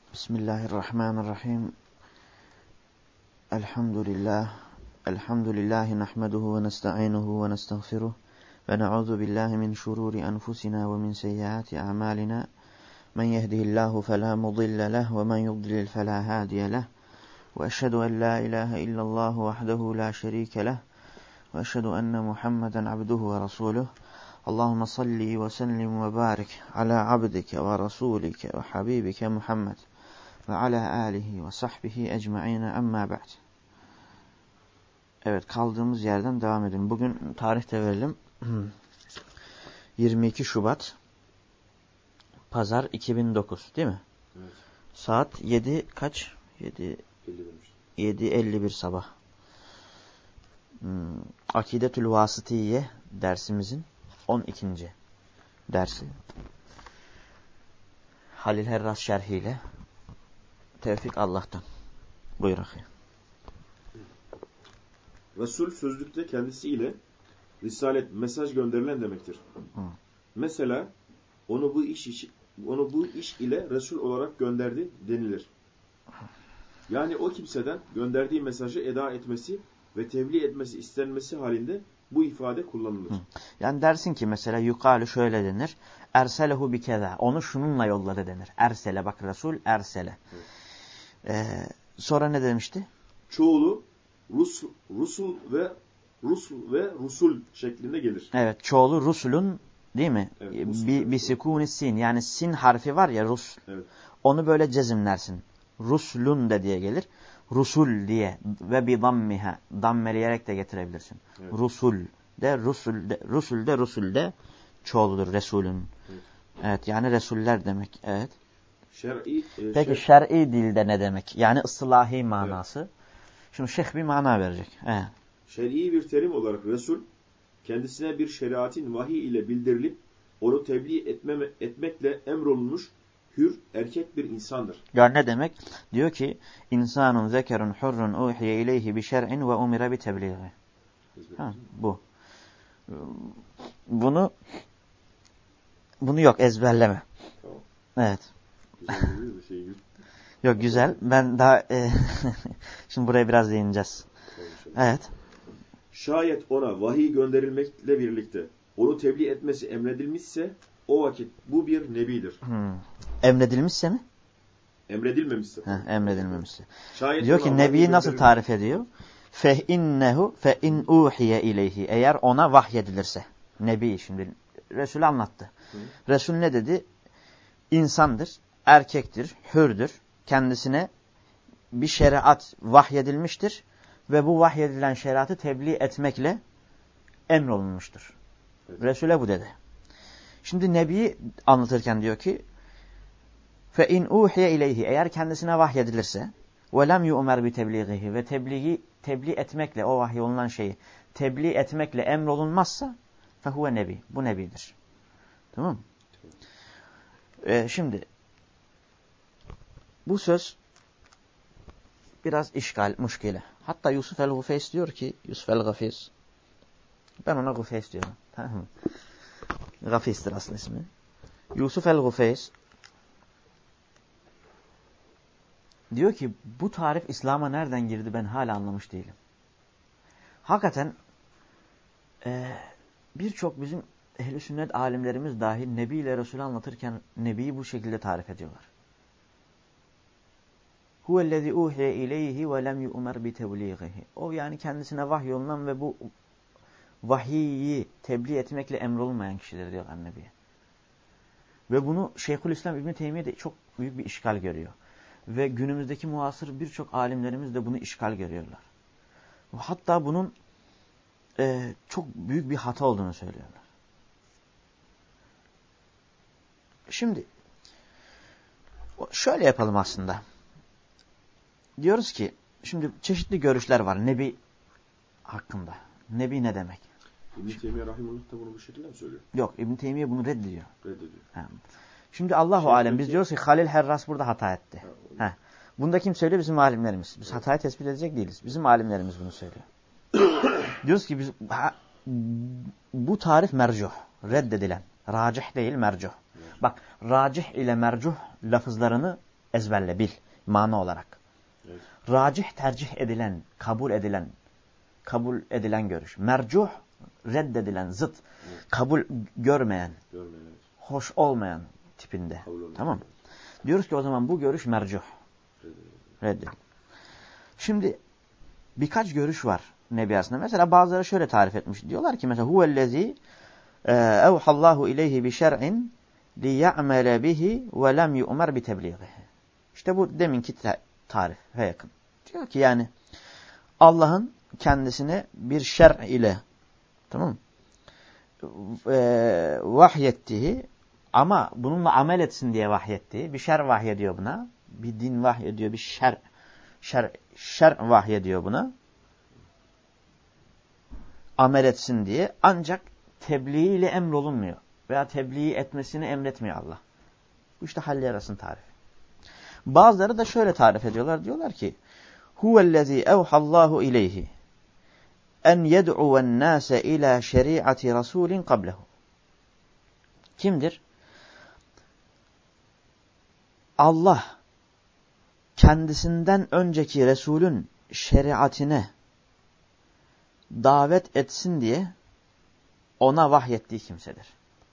Bismillahirrahmanirrahim. Elhamdülillahi nahmeduhu ve nesta'inuhu ve nestağfiruh ve na'udzu billahi min şururi enfusina ve min seyyiati a'malina. Men yehdihillahu fela mudille leh ve men yudlil fela hadiye leh. Ve eşhedü en la ilahe illallah vahdehu la şerike leh. Ve eşhedü enne Muhammeden abduhu ve resuluh. Allahumme salli ve sellim ve barik ala abdike ve rasulike ve habibike Muhammed ve ala alihi ve sahbihi ecma'ine emma ba'd. Evet, kaldığımız yerden devam edelim. Bugün tarih de verelim. 22 Şubat Pazar 2009 değil mi? Evet. Saat 7 kaç? 7:51 sabah. Akidetül Vasıtiye dersimizin 12. dersi. Halil Herras şerhiyle. Tevfik Allah'tan. Buyur akıyım. Resul sözlükte kendisiyle risalet, mesaj gönderilen demektir. Mesela onu bu iş ile Resul olarak gönderdi denilir. Yani o kimseden gönderdiği mesajı eda etmesi ve tebliğ etmesi istenmesi halinde bu ifade kullanılır. Yani dersin ki mesela yukalu şöyle denir. Erselehu bikeza. Onu şununla yolladı denir. Ersele, bak Resul ersele. Evet. Sonra ne demişti? Çoğulu Rusul ve Rusul şeklinde gelir. Evet, çoğulu Rusulun değil mi? Evet, bir sikûni sin. Yani sin harfi var ya Rus. Evet. Onu böyle cezimlersin. Ruslun de diye gelir. Rusul diye ve bi dammiha. Dammeleyerek de getirebilirsin. Evet. Rusul de çoğuludur Resulün. Evet. Evet, yani Resuller demek. Evet. Peki şer'i dilde ne demek? Yani ıslahi manası. Evet. Şimdi şeyh bir mana verecek. Evet. Şer'i bir terim olarak Resul, kendisine bir şeriatin vahiy ile bildirilip onu tebliğ etmekle emrolunmuş hür, erkek bir insandır. Yani ne demek? Diyor ki, insanun zekerun hurrun uhiye ileyhi bi şer'in ve umire bi tebliği. Bu. Bunu yok, ezberleme. Tamam. Evet. Yok, güzel. Ben daha şimdi buraya biraz değineceğiz. Evet. Şayet ona vahiy gönderilmekle birlikte onu tebliğ etmesi emredilmişse o vakit bu bir nebidir. Emredilmişse mi? Emredilmemişse. Emredilmemişse. Şayet diyor ki nebiyi nasıl tarif ediyor? Fe'innehu fe'in uhiye ileyhi. Eğer ona vahyedilirse. Nebi şimdi Resul anlattı. Resul ne dedi? İnsandır, erkektir, hürdür. Kendisine bir şeriat vahyedilmiştir ve bu vahyedilen şeriatı tebliğ etmekle emrolunmuştur. Evet. Resul'e bu dedi. Şimdi Nebi'yi anlatırken diyor ki فَاِنْ اُوْحِيَ اِلَيْهِ eğer kendisine vahyedilirse وَلَمْ يُؤْمَرْ بِتَبْلِغِهِ ve tebliğ etmekle, o vahyolunan şeyi tebliğ etmekle emrolunmazsa فَهُوَ nebi. Bu nebidir. Tamam mı? Şimdi bu söz biraz işgal, muşkile. Hatta Yusuf el-Gufeys diyor ki, Yusuf el-Gafis, ben ona Gufeys diyorum. Tamam mı? Gafis'tir aslında ismi. Yusuf el-Gufeys diyor ki, bu tarif İslam'a nereden girdi ben hala anlamış değilim. Hakikaten birçok bizim ehl-i sünnet alimlerimiz dahil Nebi ile Resulü anlatırken Nebi'yi bu şekilde tarif ediyorlar. Huvellezî uhiye ileyhi ve lem yu'mer bi tebliğihi. O yani kendisine vahyolunan ve bu vahiyi tebliğ etmekle emrolunmayan kişidir diyorlar Nebi'ye. Ve bunu Şeyhülislam İbn Teymiye de çok büyük bir işgal görüyor. Ve günümüzdeki muasır birçok alimlerimiz de bunu işgal görüyorlar. Hatta bunun çok büyük bir hata olduğunu söylüyorlar. Şimdi şöyle yapalım aslında. Diyoruz ki şimdi çeşitli görüşler var Nebi hakkında. Nebi ne demek? İbn Teymiye rahimullah da bunu bu şekilde mi söylüyor? Yok, İbn Teymiye bunu reddediyor. Ha. Şimdi Allahu alem biz diyoruz ki Halil Herras burada hata etti. Bunu da kim söylüyor? Bizim alimlerimiz. Biz hatayı tespit edecek değiliz. Bizim alimlerimiz bunu söylüyor. Diyoruz ki biz bu tarif mercuh, reddedilen. Racih değil, mercuh. Bak, racih ile mercuh lafızlarını Ezberle, bil. Mana olarak. Evet. Racih tercih edilen, kabul edilen görüş. Mercuh reddedilen, zıt. Evet. Kabul görmeyen, evet. Hoş olmayan tipinde. Tamam. Diyoruz ki o zaman bu görüş mercuh. Reddedilen. Şimdi birkaç görüş var Nebi aslında. Mesela bazıları şöyle tarif etmiş. Diyorlar ki mesela huvellezî evhallahu ileyhi bi şer'in liya'mele bihi ve lem yu'mer bi tebliğihi. İşte bu deminki tarife yakın. Diyor ki yani Allah'ın kendisine bir şer ile, tamam mı? Vahyettiği ama bununla amel etsin diye vahyettiği bir şer vahyediyor buna. Bir din vahyediyor, bir şer vahyediyor buna. Amel etsin diye. Ancak tebliğiyle emrolunmuyor. Veya tebliğ etmesini emretmiyor Allah. Bu işte halli arasının tarifi. Bazıları da şöyle tarif ediyorlar. Diyorlar ki huvellezî evhallahu ileyhi en yed'uven nâse ilâ şeri'ati rasûlin qablehu. Kimdir? Allah kendisinden önceki Resulün şeriatine davet etsin diye ona vahyettiği kimsedir.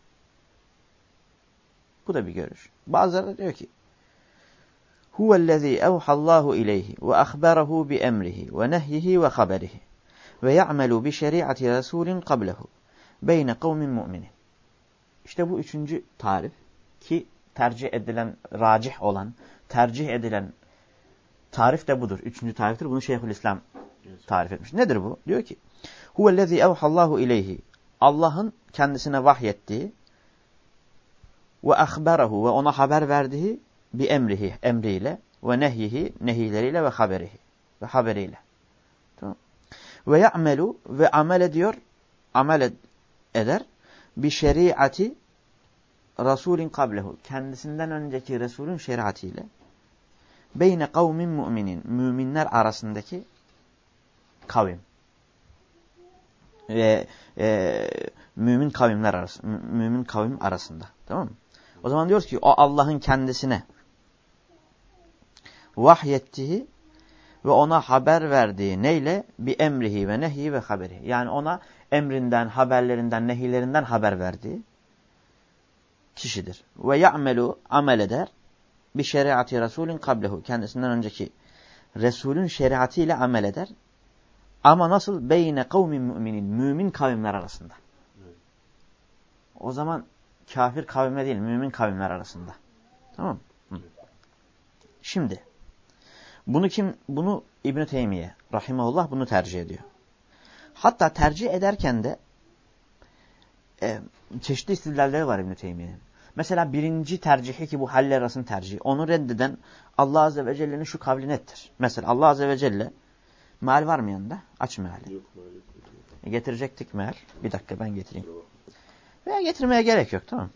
Bu da bir görüş. Bazıları da diyor ki huvellezî evhallahu ileyhi ve ahberahu bi emrihi ve nehyihi ve haberihi ve ya'melu bi şeri'ati rasûlin qablehu beyne kavmin mu'minin. İşte bu üçüncü tarif ki tercih edilen, racih olan, tercih edilen tarif de budur. Üçüncü tariftir. Bunu Şeyhülislam tarif etmiş. Nedir bu? Diyor ki huvellezî evhallahu ileyhi, Allah'ın kendisine vahyettiği ve ahberahu ve ona haber verdiği bi emrihi, emriyle ve nehyihi, nehileriyle ve haberihi ve haberiyle. Tamam. Ve ya'melu ve amel ediyor, eder bi şeriati Rasulün kablehu, kendisinden önceki Resulün şeriatıyla beyne kavmin mu'minin, müminler arasındaki kavim ve mümin kavim arasında, tamam mı? O zaman diyoruz ki o Allah'ın kendisine vahyettiği ve ona haber verdiği neyle? Bi emrihi ve nehyi ve haberi. Yani ona emrinden, haberlerinden, nehilerinden haber verdiği kişidir. Ve ya'melu, amel eder bi şeriatı Resulün kablehu, kendisinden önceki Resulün şeriatıyla amel eder. Ama nasıl? Beyne kavmin müminin, mümin kavimler arasında. Evet. O zaman kafir kavimler değil, mümin kavimler arasında. Tamam mı? Evet. Şimdi bunu İbn-i Teymiye rahimahullah bunu tercih ediyor. Hatta tercih ederken de çeşitli istidlalleri var İbn-i Teymiye'nin. Mesela birinci tercihi ki bu haller arasının tercihi. Onu reddeden Allah Azze ve Celle'nin şu kavli nettir. Mesela Allah Azze ve Celle, meal var mı yanında? Aç meali. Yok, Getirecektik meal. Bir dakika ben getireyim. Veya getirmeye gerek yok, tamam.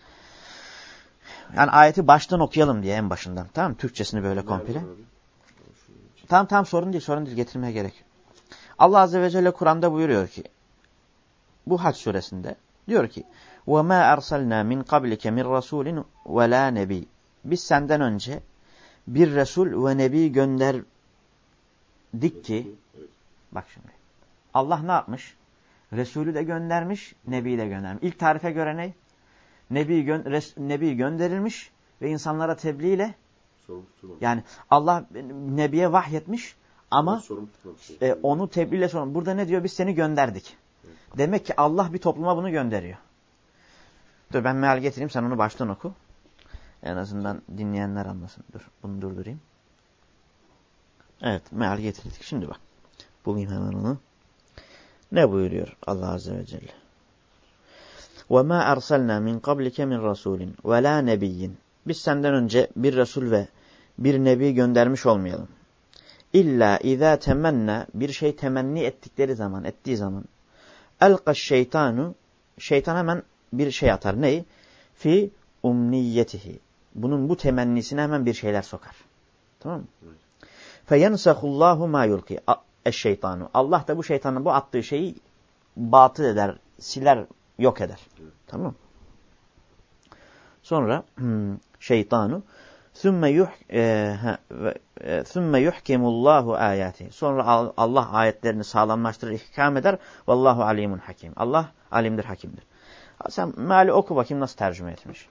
Yani ayeti baştan okuyalım diye en başından. Tamam mı? Türkçesini böyle komple. Tamam sorun değil getirmeye gerek yok. Allah Azze ve Celle Kur'an'da buyuruyor ki bu Hac suresinde diyor ki وَمَا أَرْسَلْنَا مِنْ قَبْلِكَ مِنْ رَسُولٍ وَلَا نَبِيٍّ. Biz senden önce bir Resul ve Nebi gönderdik ki, bak şimdi, Allah ne yapmış? Resulü de göndermiş, Nebi'yi de göndermiş. İlk tarife göre ne? Nebi gönderilmiş ve insanlara tebliğ, yani Allah Nebi'ye vahyetmiş ama onu tebliğle sorumlu. Burada ne diyor? Biz seni gönderdik. Evet. Demek ki Allah bir topluma bunu gönderiyor. Dur ben meal getireyim, sen onu baştan oku. En azından dinleyenler anlasın. Dur bunu durdurayım. Evet, meal getirdik. Şimdi bak. Bulayım hemen onu. Ne buyuruyor Allah Azze ve Celle? وَمَا أَرْسَلْنَا مِنْ قَبْلِكَ مِنْ رَسُولٍ وَلَا نَبِيٍّ. Biz senden önce bir Resul ve bir Nebi göndermiş olmayalım. İlla izâ temenna, bir şey temenni ettiği zaman elqaş şeytanu, şeytan hemen bir şey atar. Neyi? Fi umniyetihi. Bunun bu temennisine hemen bir şeyler sokar. Tamam mı? Feyensahullahu ma yulki eşşeytanu. Allah da bu şeytanın bu attığı şeyi batıl eder, siler, yok eder. Tamam mı? Sonra şeytanu Sümme yuhkimullahu ayati. Sonra Allah ayetlerini sağlamlaştırır, ihkam eder. Vallahu alimun hakim. Allah alimdir, hakimdir. Sen meali oku bakayım nasıl tercüme etmiş.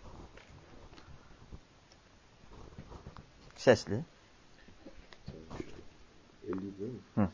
Sesli. 50 değil mi? Hı.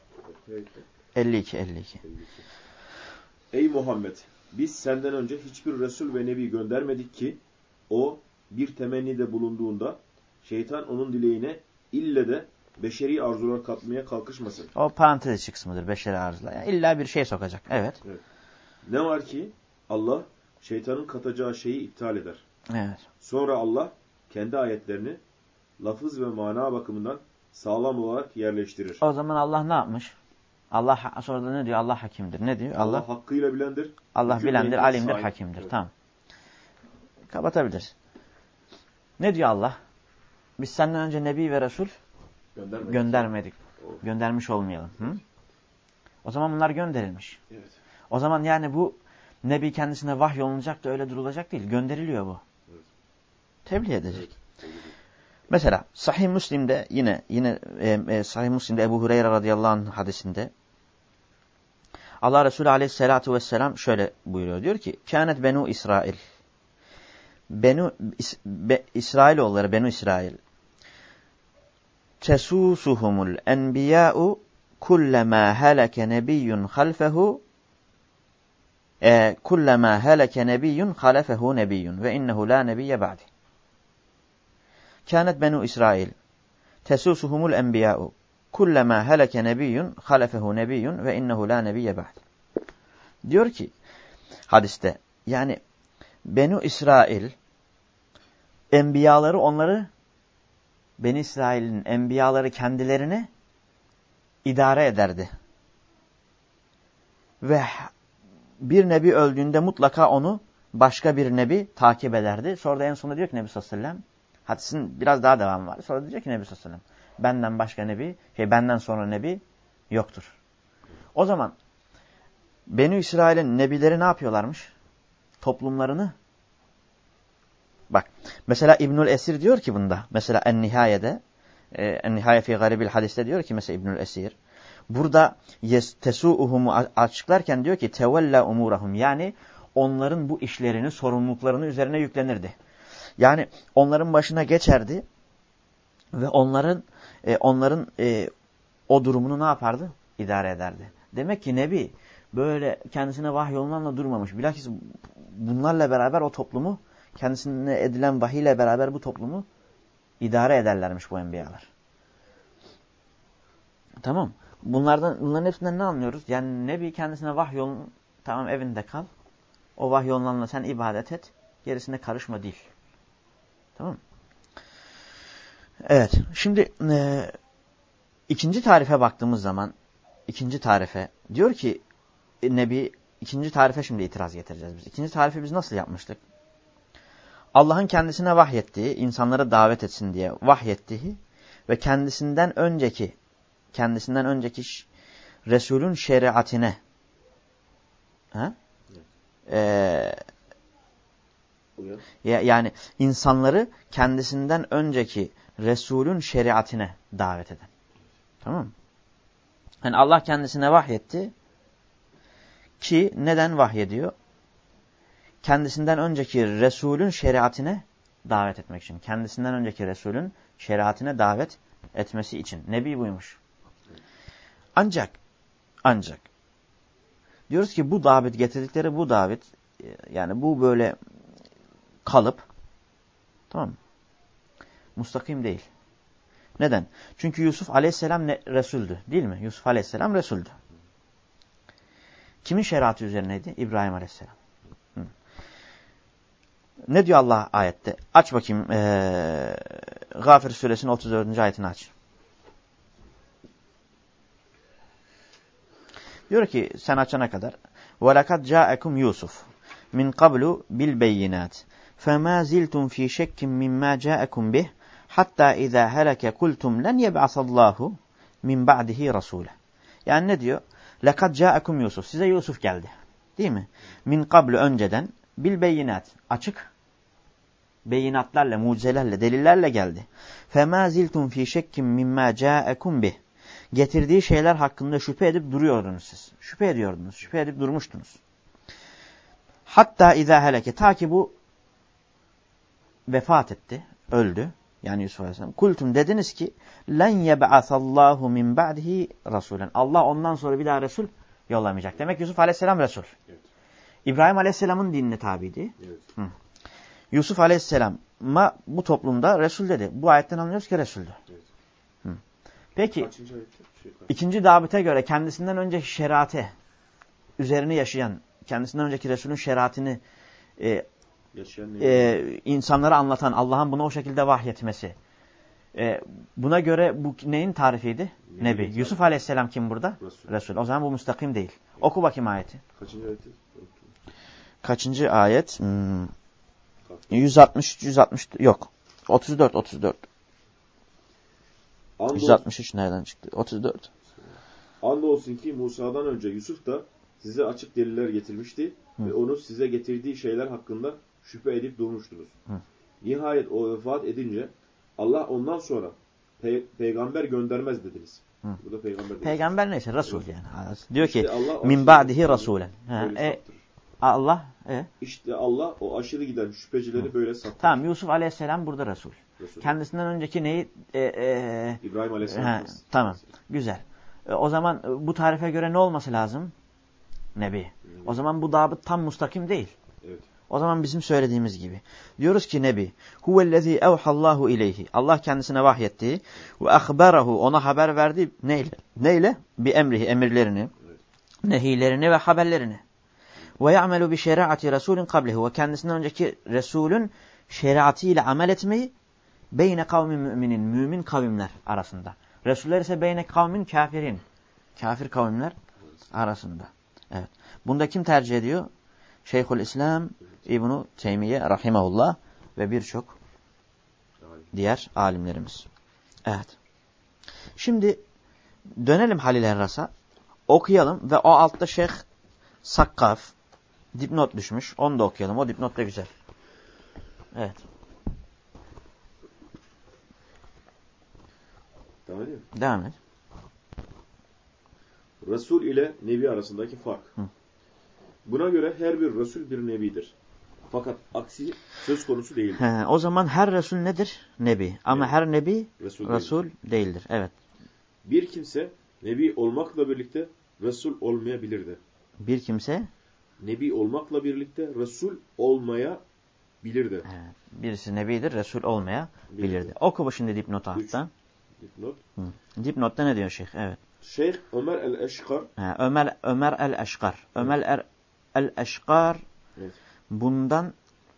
52. Ey Muhammed! Biz senden önce hiçbir Resul ve Nebi göndermedik ki o bir temennide bulunduğunda şeytan onun dileğine ille de beşeri arzular katmaya kalkışmasın. O parantez içi kısmıdır beşeri arzular. Yani illa bir şey sokacak. Evet. Ne var ki Allah şeytanın katacağı şeyi iptal eder. Evet. Sonra Allah kendi ayetlerini lafız ve mana bakımından sağlam olarak yerleştirir. O zaman Allah ne yapmış? Allah sonra da ne diyor? Allah hakimdir. Ne diyor? Allah hakkıyla bilendir. Allah bilendir, alimdir, sahip. hakimdir. Evet. Tamam. Kapatabiliriz. Ne diyor Allah? Biz senden önce Nebi ve Resul göndermedik. Göndermiş olmayalım. Hı? O zaman bunlar gönderilmiş. Evet. O zaman yani bu Nebi kendisine vahyolunacak da öyle durulacak değil. Gönderiliyor bu. Evet. Tebliğ edecek. Evet. Mesela Sahih Müslim'de yine Sahih Müslim'de Ebu Hureyre radıyallahu anh hadisinde Allah Resulü aleyhissalatu vesselam şöyle buyuruyor. Diyor ki kânet benu İsrail. İsrailoğulları Benu İsrail. Tesusuhumul enbiyâ'u kullemâ heleke nebiyyun halfehu kullemâ heleke nebiyyun halefehu nebiyyun ve innehu la nebiyye ba'di. Kânet benu İsrail. Tesusuhumul enbiyâ'u kullemâ heleke nebiyyun halefehu nebiyyun ve innehu la nebiyye ba'di. Diyor ki hadiste yani Benu İsrail enbiyaları onları Beni İsrail'in enbiyaları kendilerini idare ederdi. Ve bir nebi öldüğünde mutlaka onu başka bir nebi takip ederdi. Sonra da en sonunda diyor ki Nebi sallallahu aleyhi ve sellem hadisin biraz daha devamı var. Sonra da diyor ki Nebi sallallahu aleyhi ve sellem benden başka nebi, benden sonra nebi yoktur. O zaman Beni İsrail'in nebileri ne yapıyorlarmış? Toplumlarını bak mesela İbnül Esir diyor ki bunda mesela En-Nihaye'de En-Nihaye fi Garibil Hadis'te diyor ki mesela İbnül Esir burada tesu'uhumu açıklarken diyor ki tevella umurahum yani onların bu işlerini sorumluluklarını üzerine yüklenirdi. Yani onların başına geçerdi ve onların o durumunu ne yapardı? İdare ederdi. Demek ki Nebi böyle kendisine vahyolunanla durmamış. Bilakis bunlarla beraber o toplumu kendisine edilen vahiyle beraber bu toplumu idare ederlermiş bu enbiyalar. Tamam. Bunların hepsinden ne anlıyoruz? Yani Nebi kendisine vahyolun tamam evinde kal. O vahyolunanla sen ibadet et. Gerisine karışma değil. Tamam. Evet. Şimdi ikinci tarife baktığımız zaman ikinci tarife diyor ki Nebi ikinci tarife şimdi itiraz getireceğiz biz. İkinci tarife biz nasıl yapmıştık? Allah'ın kendisine vahyettiği, insanlara davet etsin diye vahyettiği ve kendisinden önceki Resulün şeriatine yani insanları kendisinden önceki Resulün şeriatine davet eden. Tamam mı? Yani Allah kendisine vahyetti ki neden vahyediyor? Kendisinden önceki Resulün şeriatine davet etmek için. Kendisinden önceki Resulün şeriatine davet etmesi için. Nebi buymuş. Ancak diyoruz ki bu davet getirdikleri bu davet yani bu böyle kalıp tamam mı? Mustakim değil. Neden? Çünkü Yusuf aleyhisselam Resul'dü değil mi? Yusuf aleyhisselam Resul'dü. Kimin şeriatı üzerineydi? İbrahim aleyhisselam. Ne diyor Allah ayette? Aç bakayım. Gafir suresinin 34. ayetini aç. Diyor ki sen açana kadar وَلَكَدْ جَاءَكُمْ Yusuf min qablu bil beyinat فَمَا زِلْتُمْ ف۪ي شَكٍ مِمَّا جَاءَكُمْ بِهِ hatta اِذَا هَلَكَ قُلْتُمْ لَنْ يَبْعَثَ اللّٰهُ مِنْ بَعْدِهِ رَسُولًا. Yani ne diyor? لَكَدْ جَاءَكُمْ Yusuf. Size Yusuf geldi. Değil mi? Min qablu önceden bil beyinat. Açık beyinatlarla, mucizelerle, delillerle geldi. فَمَا زِلْتُمْ ف۪ي شَكِّمْ مِمَّا جَاءَكُمْ بِهِ Getirdiği şeyler hakkında şüphe edip duruyordunuz siz. Şüphe ediyordunuz, şüphe edip durmuştunuz. Hatta izâ heleke, ta ki bu vefat etti, öldü. Yani Yusuf Aleyhisselam. Kultum, dediniz ki len yeb'asallahu min ba'dihi rasulen. Allah ondan sonra bir daha Resul yollamayacak. Demek Yusuf Aleyhisselam Resul. Evet. İbrahim Aleyhisselam'ın dinine tabiydi. Evet. Yusuf Aleyhisselam'a bu toplumda Resul dedi. Bu ayetten anlıyoruz ki Resul'dü. Evet. Peki ikinci dabite göre kendisinden önceki şeriatı üzerine yaşayan, kendisinden önceki Resul'ün şeriatını insanlara anlatan, Allah'ın buna o şekilde vahyetmesi. Buna göre bu neyin tarifiydi? Nebi. Yusuf Aleyhisselam kim burada? Resul. O zaman bu müstakim değil. Evet. Oku bakayım ayeti. Kaçıncı ayeti? Kaçıncı ayet? 160 yok. 34. 163 nereden çıktı? 34. Andolsun ki Musa'dan önce Yusuf da size açık deliller getirmişti ve onu size getirdiği şeyler hakkında şüphe edip durmuştunuz. Nihayet o vefat edince Allah ondan sonra peygamber göndermez dediniz. Bu da peygamber. Peygamber neyse Resul yani. Diyor ki min ba'dihi rasulen. Allah İşte Allah o aşırı giden şüphecileri böyle sattı. Tamam, Yusuf Aleyhisselam burada Resul. Kendisinden önceki neyi? İbrahim Aleyhisselam. Tamam. Güzel. O zaman bu tarife göre ne olması lazım? Nebi. O zaman bu dabıt tam mustakim değil. Evet. O zaman bizim söylediğimiz gibi. Diyoruz ki Nebi. Huvellezî evhallahu ileyhi. Allah kendisine vahyetti. Ve ahberahu. Ona haber verdi. Neyle? Bi emrihi. Emirlerini. Evet. Nehilerini ve haberlerini. Ve ya'melu bi şeriatı Resulün kablehu. Ve kendisinden önceki Resulün şeriatıyla amel etmeyi beyne kavmin müminin. Mümin kavimler arasında. Resuller ise beyne kavmin kafirin. Kafir kavimler arasında. Evet. Bunda kim tercih ediyor? Şeyhülislam İbn-i Teymiye rahimahullah ve birçok diğer alimlerimiz. Evet. Şimdi dönelim Halil Erras'a. Okuyalım ve o altta Şeyh Sakkaf dipnot düşmüş. Onu da okuyalım. O dipnot da güzel. Evet. Devam et. Resul ile Nebi arasındaki fark. Buna göre her bir Resul bir Nebidir. Fakat aksi söz konusu değildir. O zaman her Resul nedir? Nebi. Ama her Nebi Resul değildir. Evet. Bir kimse Nebi olmakla birlikte Resul olmayabilirdi. Bir kimse Nebi olmakla birlikte Resul olmayabilirdi. Evet. Birisi Nebidir, Resul olmayabilirdi. Oku şimdi dipnotu hatta. Dipnot. Dipnotta ne diyor Şeyh? Evet. Şeyh Ömer el-Eşkar. Ömer el-Eşkar. Ömer el-Eşkar evet. Bundan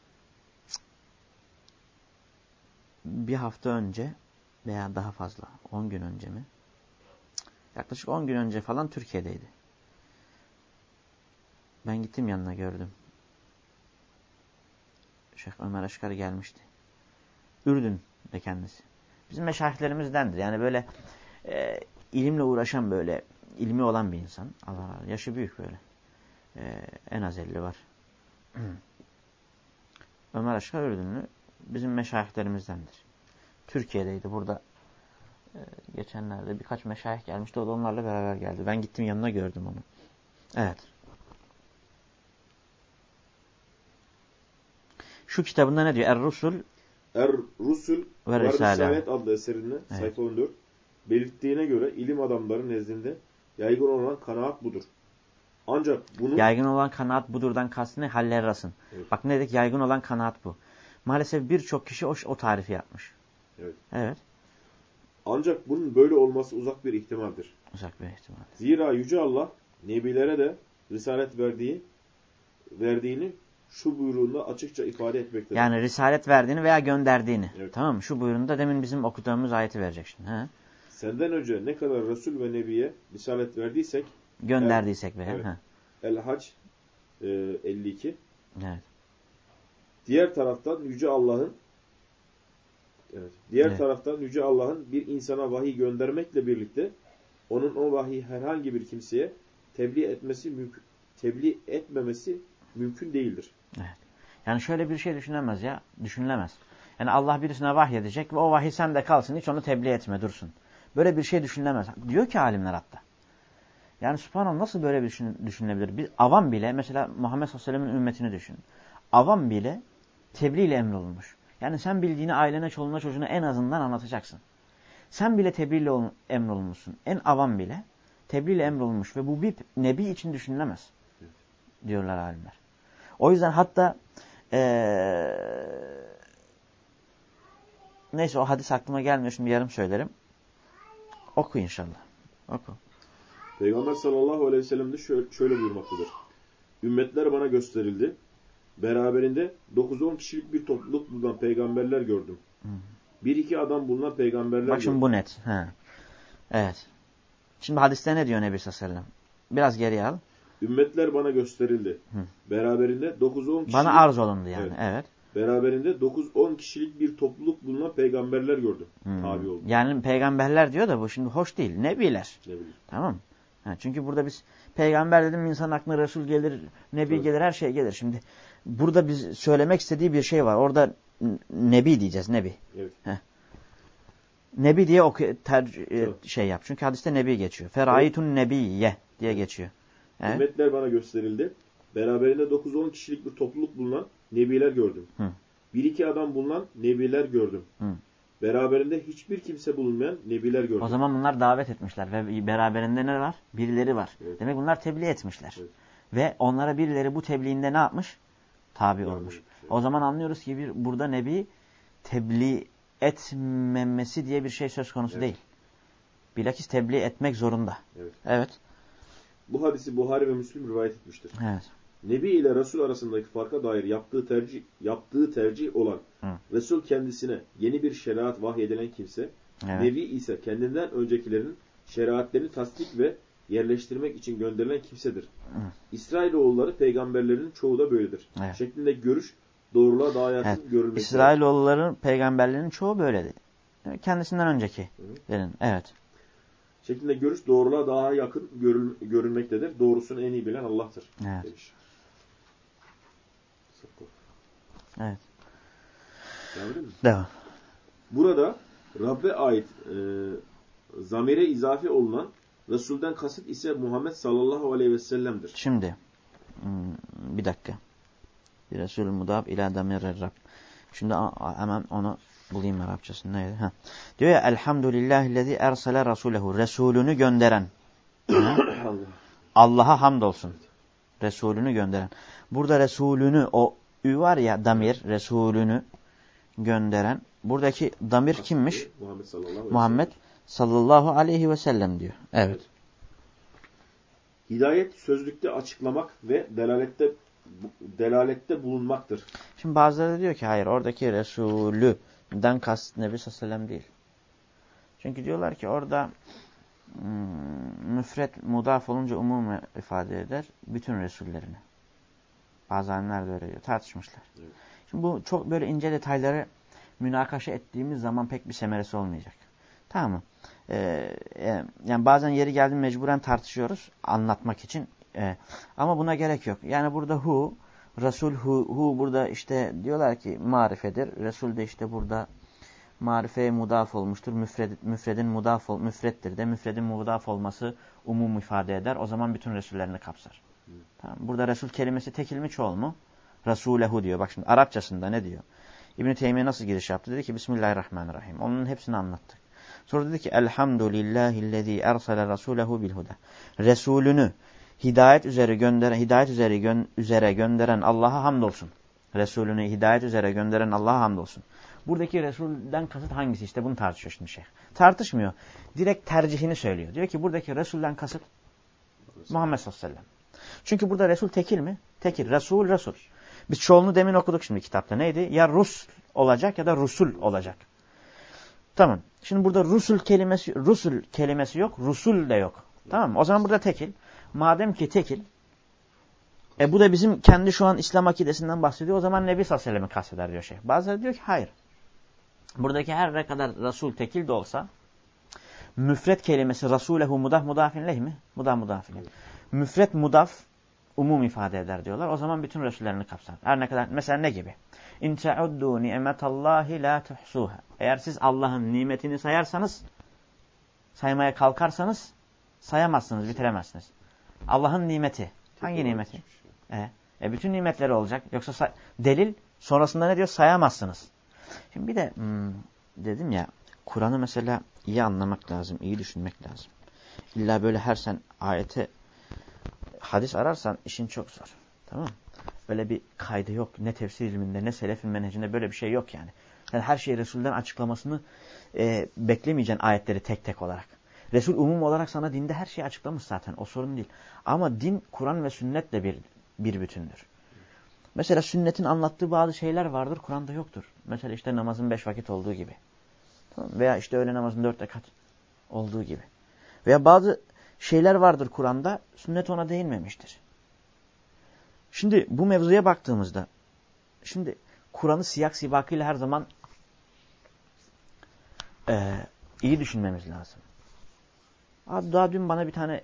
bir hafta önce veya daha fazla 10 gün önce mi? Yaklaşık 10 gün önce falan Türkiye'deydi. Ben gittim yanına gördüm. Şeyh Ömer Eşkar gelmişti. Ürdün'de kendisi. Bizim meşayihlerimizdendir. Yani böyle ilimle uğraşan böyle ilmi olan bir insan. Allah Allah. Yaşı büyük böyle. En az 50 var. Ömer Eşkar Ürdünlü bizim meşayihlerimizdendir. Türkiye'deydi. Burada geçenlerde birkaç meşayih gelmişti. O da onlarla beraber geldi. Ben gittim yanına gördüm onu. Evet. Şu kitabında ne diyor? Er-Rusul ve Risalet adlı eserinde sayfa 14 belirttiğine göre ilim adamları nezdinde yaygın olan kanaat budur. Ancak bunu... Yaygın olan kanaat budurdan kastı ne? Halil Erras'ın. Evet. Bak ne dedik? Yaygın olan kanaat bu. Maalesef birçok kişi o tarifi yapmış. Evet. Ancak bunun böyle olması uzak bir ihtimaldir. Uzak bir ihtimal. Zira Yüce Allah Nebilere de Risalet verdiğini şu buyruğunda açıkça ifade etmektedir. Yani Risalet verdiğini veya gönderdiğini. Evet. Tamam mı? Şu buyruğunda demin bizim okuduğumuz ayeti verecek şimdi. He? Senden önce ne kadar Resul ve Nebiye Risalet verdiysek gönderdiysek veya. Evet. El-Hac 52. Evet. Diğer taraftan Yüce Allah'ın bir insana vahiy göndermekle birlikte onun o vahiy herhangi bir kimseye tebliğ etmemesi mümkün değildir. Evet. Yani şöyle bir şey düşünemez ya. Düşünülemez. Yani Allah birisine vahyedecek ve o vahiy sende kalsın. Hiç onu tebliğ etme, dursun. Böyle bir şey düşünülemez. Diyor ki alimler hatta. Yani subhanallah nasıl böyle bir düşünülebilir? Bir avam bile mesela Muhammed sallallahu aleyhi ve sellem'in ümmetini düşün. Avam bile tebliğ ile emrolunmuş. Yani sen bildiğini ailene, çoluğuna, çocuğuna en azından anlatacaksın. Sen bile tebliğ ile emrolunmuşsun. En avam bile tebliğ ile emrolunmuş ve bu bir nebi için düşünülemez. Diyorlar alimler. O yüzden hatta neyse o hadis aklıma gelmiyor. Şimdi yarım söylerim. Oku inşallah. Oku. Peygamber sallallahu aleyhi ve sellem de şöyle buyurmaktadır. Ümmetler bana gösterildi. Beraberinde 9-10 kişilik bir topluluk bulunan peygamberler gördüm. Bir iki adam bulunan peygamberler gördüm. Bak şimdi bu net. He. Evet. Şimdi hadiste ne diyor Nebi sallallahu aleyhi ve sellem? Biraz geriye al. Ümmetler bana gösterildi. Beraberinde 9-10 kişilik... Bana arz olundu yani. Evet. Beraberinde 9-10 kişilik bir topluluk bulunan peygamberler gördüm. Tabi oldu. Yani peygamberler diyor da bu şimdi hoş değil. Nebiler. Tamam. Çünkü burada biz peygamber dedim insan aklına Resul gelir, Nebi gelir, her şey gelir. Şimdi burada biz söylemek istediği bir şey var. Orada Nebi diyeceğiz. Nebi. Evet. Nebi diye şey yap. Çünkü hadiste Nebi geçiyor. Feraitun Nebiyye diye geçiyor. Ümmetler bana gösterildi. Beraberinde 9-10 kişilik bir topluluk bulunan nebiler gördüm. Bir iki adam bulunan nebiler gördüm. Beraberinde hiçbir kimse bulunmayan nebiler gördüm. O zaman bunlar davet etmişler ve beraberinde ne var? Birileri var. Evet. Demek bunlar tebliğ etmişler. Evet. Ve onlara birileri bu tebliğinde ne yapmış? Tabi olmuş. Evet. O zaman anlıyoruz ki burada Nebi tebliğ etmemesi diye bir şey söz konusu değil. Bilakis tebliğ etmek zorunda. Evet. Bu hadisi Buhari ve Müslim rivayet etmiştir. Evet. Nebi ile Resul arasındaki farka dair yaptığı tercih olan Resul kendisine yeni bir şeriat vahyedilen kimse, Nebi ise kendinden öncekilerin şeriatlerini tasdik ve yerleştirmek için gönderilen kimsedir. İsrailoğulları peygamberlerin çoğu da böyledir. Şeklinde görüş doğruluğa daha yakın görülmektedir. İsrailoğulların peygamberlerinin çoğu böyledir. Kendisinden öncekilerin. Evet. Şeklinde görüş doğruluğa daha yakın görülmektedir. Doğrusunu en iyi bilen Allah'tır. Evet. Demiş. Evet. Devam. Burada Rabbe ait zamire izafe olunan Resul'den kasıt ise Muhammed sallallahu aleyhi ve sellem'dir. Şimdi bir dakika. Bir Resul mudaf ila damir Rab. Şimdi hemen onu bulayım Arapçasını. Neydi? Diyor ya elhamdülillahillezî ersele rasulehu. Resulünü gönderen. Allah'a hamdolsun. Resulünü gönderen. Burada Resulünü o ü var ya damir. Resulünü gönderen. Buradaki damir kimmiş? Muhammed sallallahu aleyhi ve sellem diyor. Evet. Hidayet sözlükte açıklamak ve delalette bulunmaktır. Şimdi bazıları diyor ki hayır oradaki Resulü'den kast Nebi sallallahu aleyhi ve sellem değil. Çünkü diyorlar ki orada müfret mudaf olunca umum ifade eder bütün Resullerini. Bazı alimler de öyle diyor. Tartışmışlar. Evet. Şimdi bu çok böyle ince detayları münakaşa ettiğimiz zaman pek bir semeresi olmayacak. Tamam mı? Yani bazen yeri geldi mecburen tartışıyoruz anlatmak için. Ama buna gerek yok. Yani burada Resul burada işte diyorlar ki marifedir. Resul de işte burada marifeye mudaf olmuştur. Müfredin müfrettir de. Müfredin mudaf olması umum ifade eder. O zaman bütün Resullerini kapsar. Tamam. Burada Resul kelimesi tekil mi çoğul mu? Resulehu diyor. Bak şimdi Arapçasında ne diyor? İbn-i Teymiye nasıl giriş yaptı? Dedi ki Bismillahirrahmanirrahim. Onun hepsini anlattık. Sonra dedi ki Elhamdülillahillezî ersele rasûlehu bilhuda. Resulünü hidayet üzere gönderen Allah'a hamdolsun. Resulünü hidayet üzere gönderen Allah'a hamdolsun. Buradaki Resul'den kasıt hangisi? İşte bunu tartışıyor şimdi şeyh. Tartışmıyor. Direkt tercihini söylüyor. Diyor ki buradaki Resul'den kasıt Muhammed sallallahu aleyhi ve sellem. Çünkü burada Resul tekil mi? Tekil. Resul. Biz çoğulunu demin okuduk şimdi kitapta. Neydi? Ya Rus olacak ya da Rusul olacak. Tamam. Şimdi burada Rusul kelimesi yok. Rusul de yok. Tamam mı? O zaman burada tekil. Madem ki tekil. Bu da bizim kendi şu an İslam akidesinden bahsediyor. O zaman Nebi sallallahu aleyhi ve sellem'i kasteder diyor şeyh. Bazıları diyor ki hayır. Buradaki her ne kadar Resul tekil de olsa müfret kelimesi Rasulehu mudaf mudafin leh mi? Mudaf mudafin leh. Müfret mudaf umum ifade eder diyorlar. O zaman bütün Resullerini kapsar. Her ne kadar, mesela ne gibi? İn te'uddu ni'metallahi la tuhsuha. Eğer siz Allah'ın nimetini sayarsanız, saymaya kalkarsanız sayamazsınız, bitiremezsiniz. Allah'ın nimeti. Hangi nimeti? Bütün nimetleri olacak. Yoksa delil sonrasında ne diyor? Sayamazsınız. Şimdi bir de dedim ya, Kur'an'ı mesela iyi anlamak lazım, iyi düşünmek lazım. İlla böyle her sen ayete hadis ararsan işin çok zor. Tamam mı? Böyle bir kaydı yok. Ne tefsir ilminde ne selefin menhecinde böyle bir şey yok yani. Yani her şeyi Resul'den açıklamasını beklemeyeceksin ayetleri tek tek olarak. Resul umum olarak sana dinde her şeyi açıklamış zaten. O sorun değil. Ama din Kur'an ve sünnetle bir bütündür. Mesela sünnetin anlattığı bazı şeyler vardır. Kur'an'da yoktur. Mesela işte namazın 5 vakit olduğu gibi. Tamam. Veya işte öğle namazın 4 rekat olduğu gibi. Veya bazı şeyler vardır Kur'an'da. Sünnet ona değinmemiştir. Şimdi bu mevzuya baktığımızda, şimdi Kur'an'ı siyak sibakıyla her zaman iyi düşünmemiz lazım. Daha dün bana bir tane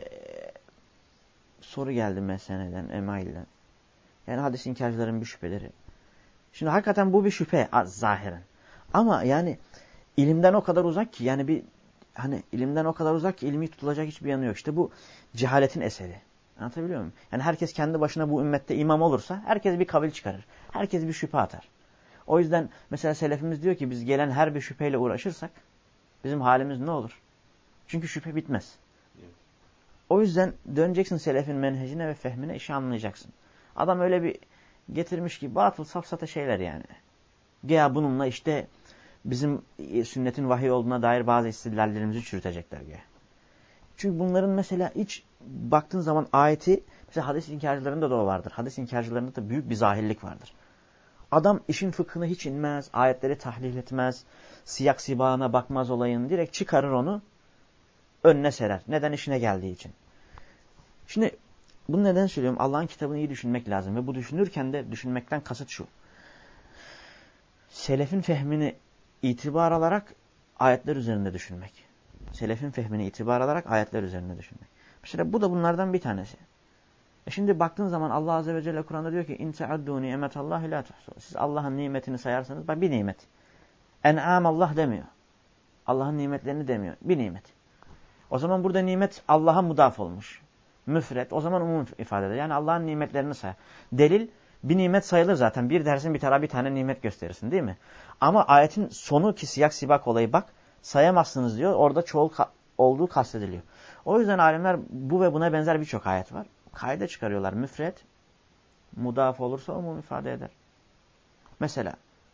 soru geldi meseleden, emailden. Yani hadis inkarcıların bir şüpheleri. Şimdi hakikaten bu bir şüphe zahiren. Ama yani ilimden o kadar uzak ki, yani ilimden o kadar uzak ki ilmi tutulacak hiçbir yanı yok. İşte bu cehaletin eseri. Anlatabiliyor muyum? Yani herkes kendi başına bu ümmette imam olursa herkes bir kavil çıkarır. Herkes bir şüphe atar. O yüzden mesela selefimiz diyor ki biz gelen her bir şüpheyle uğraşırsak bizim halimiz ne olur? Çünkü şüphe bitmez. O yüzden döneceksin selefin menhecine ve fehmine, işi anlayacaksın. Adam öyle bir getirmiş ki batıl safsata şeyler yani. Ya bununla işte bizim sünnetin vahiy olduğuna dair bazı istidlallerimizi çürütecekler ya. Çünkü bunların mesela hiç baktığın zaman ayeti, mesela hadis inkarcılarında da o vardır. Hadis inkarcılarında da büyük bir zahillik vardır. Adam işin fıkhına hiç inmez, ayetleri tahlil etmez, siyak sibağına bakmaz olayın, direkt çıkarır onu, önüne serer. Neden? İşine geldiği için. Şimdi bunu neden söylüyorum? Allah'ın kitabını iyi düşünmek lazım. Ve bu düşünürken de düşünmekten kasıt şu. Selefin fehmini itibar alarak ayetler üzerinde düşünmek. Selefin fehmini itibar alarak ayetler üzerinde düşünmek. Mesela bu da bunlardan bir tanesi. Şimdi baktığın zaman Allah Azze ve Celle Kur'an'da diyor ki İn te'addu nimetallahi la tuhsu. Siz Allah'ın nimetini sayarsanız, bak bir nimet. En'am Allah demiyor. Allah'ın nimetlerini demiyor. Bir nimet. O zaman burada nimet Allah'a mudaf olmuş. Müfret. O zaman umum ifade eder. Yani Allah'ın nimetlerini say. Delil bir nimet sayılır zaten. Bir dersin bir tane nimet gösterirsin değil mi? Ama ayetin sonu ki siyak sibak olayı bak sayamazsınız diyor. Orada çoğul olduğu kastediliyor. O yüzden alimler bu ve buna benzer birçok ayet var. Kaide çıkarıyorlar. Müfret mudaf olursa umum ifade eder. Mesela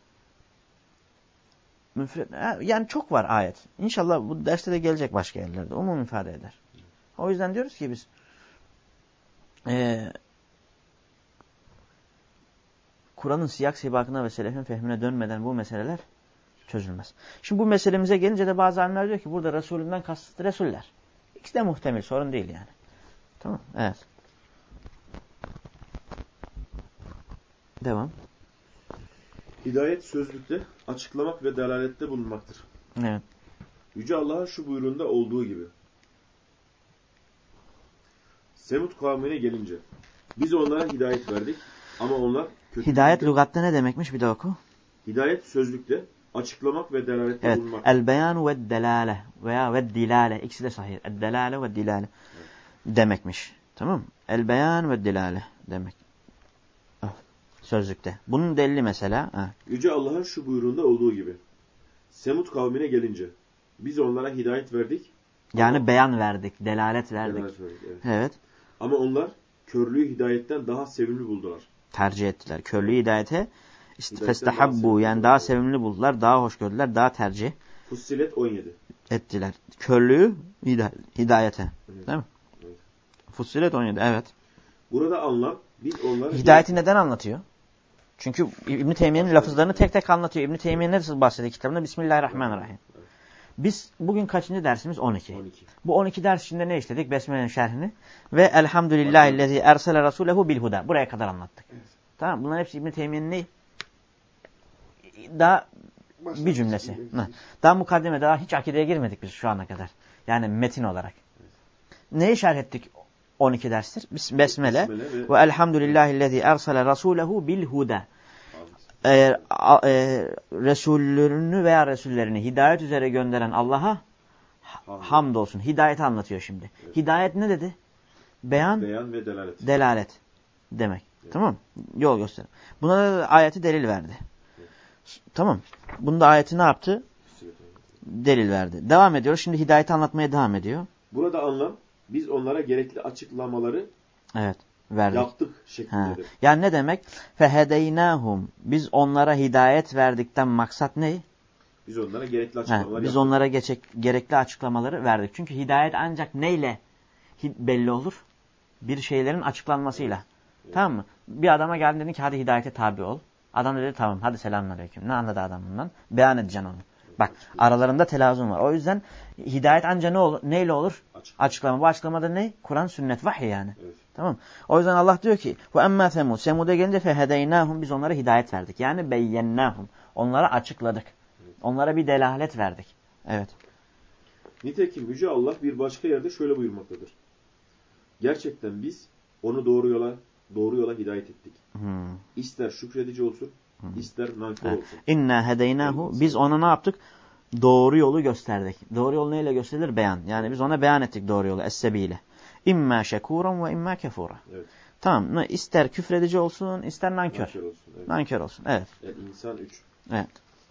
müfret, yani çok var ayet. İnşallah bu derste de gelecek başka yerlerde. Umum ifade eder. O yüzden diyoruz ki biz Kur'an'ın siyak sibakına ve selefin fehmine dönmeden bu meseleler çözülmez. Şimdi bu meselemize gelince de bazı alimler diyor ki burada Resulünden kasıtlı Resuller. İkisi de muhtemel, sorun değil yani. Tamam, evet. Devam. Hidayet sözlükte açıklamak ve delalette bulunmaktır. Evet. Yüce Allah'ın şu buyruğunda olduğu gibi. Semud kavmine gelince biz onlara hidayet verdik ama onlar kötü. Hidayet lügatta ne demekmiş, bir de oku. Hidayet sözlükte açıklamak ve delalette bulunmak. El beyan ve delale veya ve dilale, ikisi de sahih. El delale ve dilale demekmiş. Tamam mı? El beyan ve dilale demek. Sözlükte. Bunun delili mesela. Yüce Allah'ın şu buyruğunda olduğu gibi. Semud kavmine gelince biz onlara hidayet verdik. Yani beyan verdik, delalet verdik. Evet. Ama onlar körlüğü hidayetten daha sevimli buldular. Tercih ettiler. Körlüğü hidayete festehabbu, yani daha sevimli buldular, daha hoş gördüler, daha tercih Fussilet 17 ettiler. Körlüğü hidayete. Evet. Değil mi? Evet. Fussilet 17, evet. Burada anlam biz onlara hidayeti neden anlatıyor? Çünkü İbn-i Teymiye'nin lafızlarını tek tek anlatıyor. İbn-i Teymiye nasıl bahsediyor kitabında? Bismillahirrahmanirrahim. Evet. Biz bugün kaçıncı dersimiz? 12. Bu 12 ders içinde ne işledik? Besmele'nin şerhini. Ve elhamdülillahillezî ersele rasûlehu bilhuda. Buraya kadar anlattık. Evet. Tamam, bunların hepsi İbn-i Teymiye'nin ne? Daha bir cümlesi. Daha mukaddime, daha hiç akideye girmedik biz şu ana kadar. Yani metin olarak. Evet. Neyi şerh ettik 12 derstir. Besmele. Ve elhamdülillahillezî ersale rasûlehu bil huda. Eğer Resullerini veya Resullerini hidayet üzere gönderen Allah'a hamdolsun. Hidayeti anlatıyor şimdi. Evet. Hidayet ne dedi? Beyan ve delalet. Delalet demek. Evet. Tamam. Yol göster. Buna da ayeti delil verdi. Evet. Tamam. Bunda ayeti ne yaptı? Delil verdi. Devam ediyor. Şimdi hidayeti anlatmaya devam ediyor. Burada anlam biz onlara gerekli açıklamaları verdik. Yaptık şeklindedir. Yani ne demek? Fehedeynâhum. Biz onlara hidayet verdikten maksat ne? Biz onlara gerekli açıklamaları Biz onlara gerekli açıklamaları verdik. Çünkü hidayet ancak neyle belli olur? Bir şeylerin açıklanmasıyla. Evet. Tamam mı? Bir adama geldin dedin ki hadi hidayete tabi ol. Adam dedi tamam hadi selamünaleyküm. Ne anladı adam bundan? Beyan edeceksin onu. Bak aralarında telazum var. O yüzden hidayet ancak neyle olur? Açıklama. Bu açıklamada ne? Kur'an, sünnet, vahiy yani. Evet. Tamam. O yüzden Allah diyor ki وَاَمَّا ثَمُودَ Semud'a gelince فَهَدَيْنَاهُمْ Biz onlara hidayet verdik. Yani beyyennâhum. Onlara açıkladık. Evet. Onlara bir delalet verdik. Evet. Nitekim Yüce Allah bir başka yerde şöyle buyurmaktadır. Gerçekten biz onu doğru yola hidayet ettik. İster şükredici olsun, ister nankör olsun. İnna hedeynahu. Biz ona ne yaptık? Doğru yolu gösterdik. Doğru yol neyle gösterilir? Beyan. Yani biz ona beyan ettik doğru yolu. Es-sebile. İmma şekuran ve imma kefura. Evet. Tamam. İster küfredici olsun, ister nankör. Nankör olsun. Evet. Nankör olsun. Evet. İnsan 3. Evet.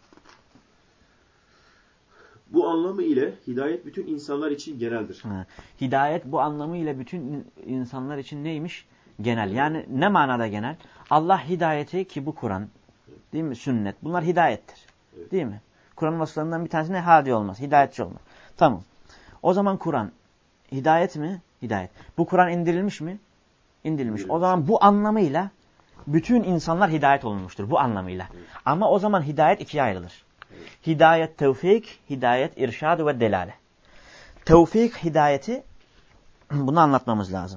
Bu anlamı ile hidayet bütün insanlar için geneldir. Hidayet bu anlamı ile bütün insanlar için neymiş? Genel. Yani ne manada genel? Allah hidayeti ki bu Kur'an, değil mi? Sünnet. Bunlar hidayettir. Evet. Değil mi? Kur'an'ın vasıflarından bir tanesi ne? Hadi olmaz. Hidayetçi olmaz. Tamam. O zaman Kur'an hidayet mi? Hidayet. Bu Kur'an indirilmiş mi? İndirilmiş. O zaman bu anlamıyla bütün insanlar hidayet olunmuştur. Bu anlamıyla. Evet. Ama o zaman hidayet ikiye ayrılır. Evet. Hidayet tevfik, hidayet irşad ve delale. Tevfik hidayeti bunu anlatmamız lazım.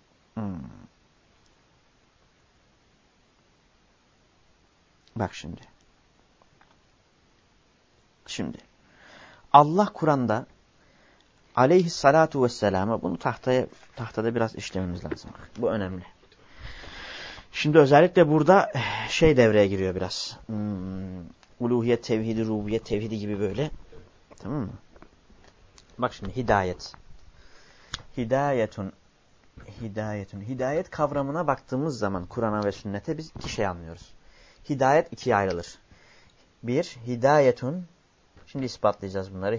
Bak şimdi. Allah Kur'an'da aleyhissalatu vesselam'a bunu tahtada biraz işlememiz lazım. Bu önemli. Şimdi özellikle burada devreye giriyor biraz. Uluhiyet tevhidi, rububiyet tevhidi gibi böyle. Tamam mı? Bak şimdi hidayet. Hidayet kavramına baktığımız zaman Kur'an'a ve sünnete biz iki şey anlıyoruz. Hidayet ikiye ayrılır. Bir, hidayetun. Şimdi ispatlayacağız bunları.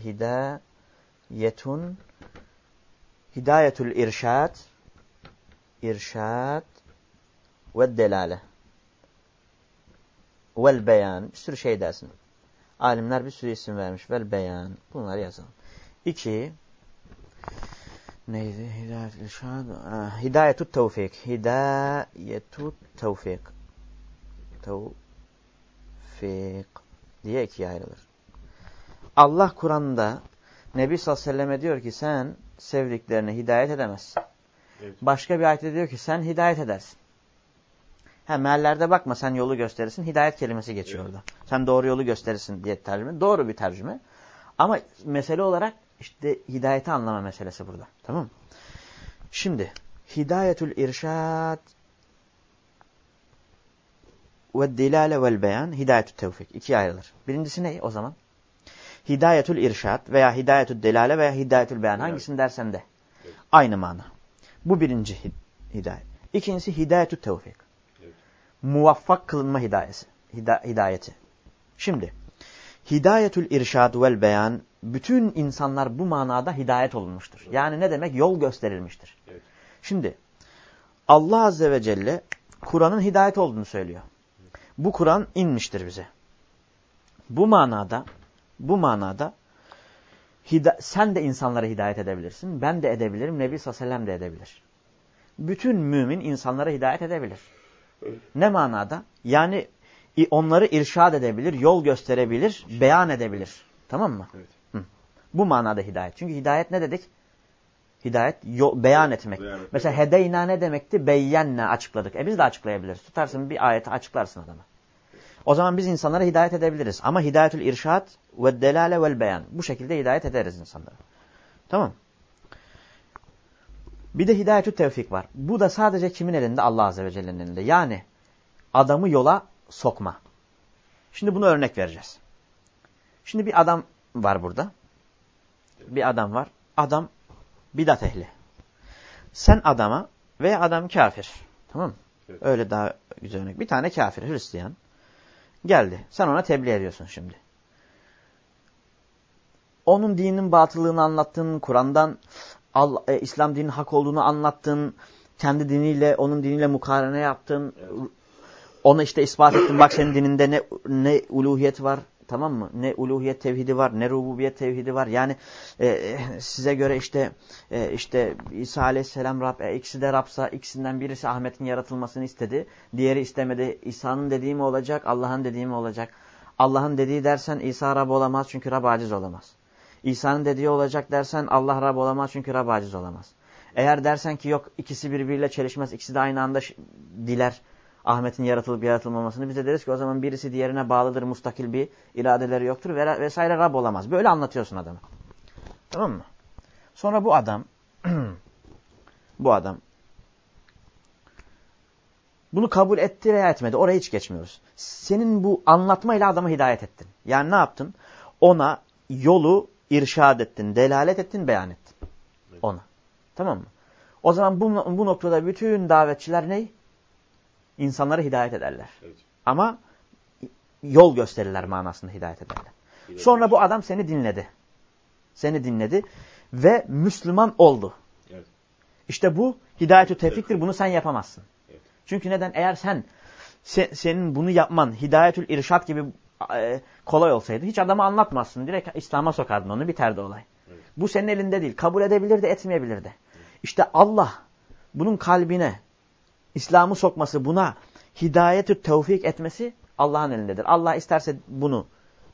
Hidayetul irşad ve delale vel beyan. Bir sürü şey dersin. Alimler bir sürü isim vermiş. Vel beyan. Bunları yazalım. İki, neydi? Hidayetul irşad. Hidayetut tevfik. Hidayetut tevfik. Diye ikiye ayrılır. Allah Kur'an'da Nebi sallallahu aleyhi ve selleme diyor ki sen sevdiklerine hidayet edemezsin. Evet. Başka bir ayette diyor ki sen hidayet edersin. Meallerde bakma sen yolu gösterirsin. Hidayet kelimesi geçiyor orada. Sen doğru yolu gösterirsin diye tercüme. Doğru bir tercüme. Ama mesele olarak işte hidayeti anlama meselesi burada. Tamam mı? Şimdi hidayetül irşad ve dilale vel beyan hidayetü tevfik. İkiye ayrılır. Birincisi ne o zaman? Hidayetül irşad veya hidayetül delale veya hidayetül beyan. Hangisini dersen de. Evet. Aynı mana. Bu birinci hidayet. İkincisi hidayetü tevfik. Evet. Muvaffak kılınma hidayeti. Şimdi hidayetül irşad vel beyan bütün insanlar bu manada hidayet olunmuştur. Evet. Yani ne demek? Yol gösterilmiştir. Evet. Şimdi Allah Azze ve Celle Kur'an'ın hidayet olduğunu söylüyor. Bu Kur'an inmiştir bize. Bu manada sen de insanlara hidayet edebilirsin. Ben de edebilirim. Nebi sallallahu aleyhi ve sellem de edebilir. Bütün mümin insanlara hidayet edebilir. Ne manada? Yani onları irşad edebilir, yol gösterebilir, beyan edebilir. Tamam mı? Evet. Bu manada hidayet. Çünkü hidayet ne dedik? Hidayet beyan etmek. Mesela hedeyna ne demekti? Beyyenne açıkladık. Biz de açıklayabiliriz. Tutarsın bir ayeti açıklarsın adama. O zaman biz insanlara hidayet edebiliriz. Ama hidayetül irşad ve delale vel beyan. Bu şekilde hidayet ederiz insanlara. Tamam. Bir de hidayetü tevfik var. Bu da sadece kimin elinde? Allah Azze ve Celle'nin elinde. Yani adamı yola sokma. Şimdi bunu örnek vereceğiz. Şimdi bir adam var burada. Bir adam var. Adam bidat ehli. Sen adama veya adam kafir. Tamam mı? Evet. Öyle daha güzel örnek. Bir tane kafir, Hristiyan geldi. Sen ona tebliğ ediyorsun şimdi. Onun dininin batıllığını anlattın, Kur'an'dan İslam dininin hak olduğunu anlattın, kendi diniyle, onun diniyle mukarene yaptın. Evet. Ona işte ispat ettin. Bak senin dininde ne uluhiyet var, tamam mı? Ne uluhiyet tevhidi var, ne rububiyet tevhidi var. Yani size göre işte İsa Aleyhisselam Rab, ikisi de Rab'sa, ikisinden birisi Ahmet'in yaratılmasını istedi. Diğeri istemedi. İsa'nın dediği mi olacak, Allah'ın dediği mi olacak? Allah'ın dediği dersen İsa Rab olamaz çünkü Rab aciz olamaz. İsa'nın dediği olacak dersen Allah Rab olamaz çünkü Rab aciz olamaz. Eğer dersen ki yok ikisi birbiriyle çelişmez, ikisi de aynı anda diler Ahmet'in yaratılıp yaratılmamasını, biz de deriz ki o zaman birisi diğerine bağlıdır, mustakil bir iradeleri yoktur vesaire, Rab olamaz. Böyle anlatıyorsun adamı. Tamam mı? Sonra bu adam bunu kabul etti veya etmedi. Oraya hiç geçmiyoruz. Senin bu anlatmayla adama hidayet ettin. Yani ne yaptın? Ona yolu irşad ettin, delalet ettin, beyan ettin. Evet. Ona. Tamam mı? O zaman bu noktada bütün davetçiler ne? İnsanlara hidayet ederler. Evet. Ama yol gösterirler manasında hidayet ederler. Evet. Sonra bu adam seni dinledi. Seni dinledi ve Müslüman oldu. Evet. İşte bu hidayet-ü tevfiktir. Bunu sen yapamazsın. Evet. Çünkü neden? Eğer senin bunu yapman hidayetül irşad gibi kolay olsaydı hiç adama anlatmazsın. Direkt İslam'a sokardın onu, biterdi olay. Evet. Bu senin elinde değil. Kabul edebilir de etmeyebilir de. Evet. İşte Allah bunun kalbine İslam'ı sokması, buna hidayetü tevfik etmesi Allah'ın elindedir. Allah isterse bunu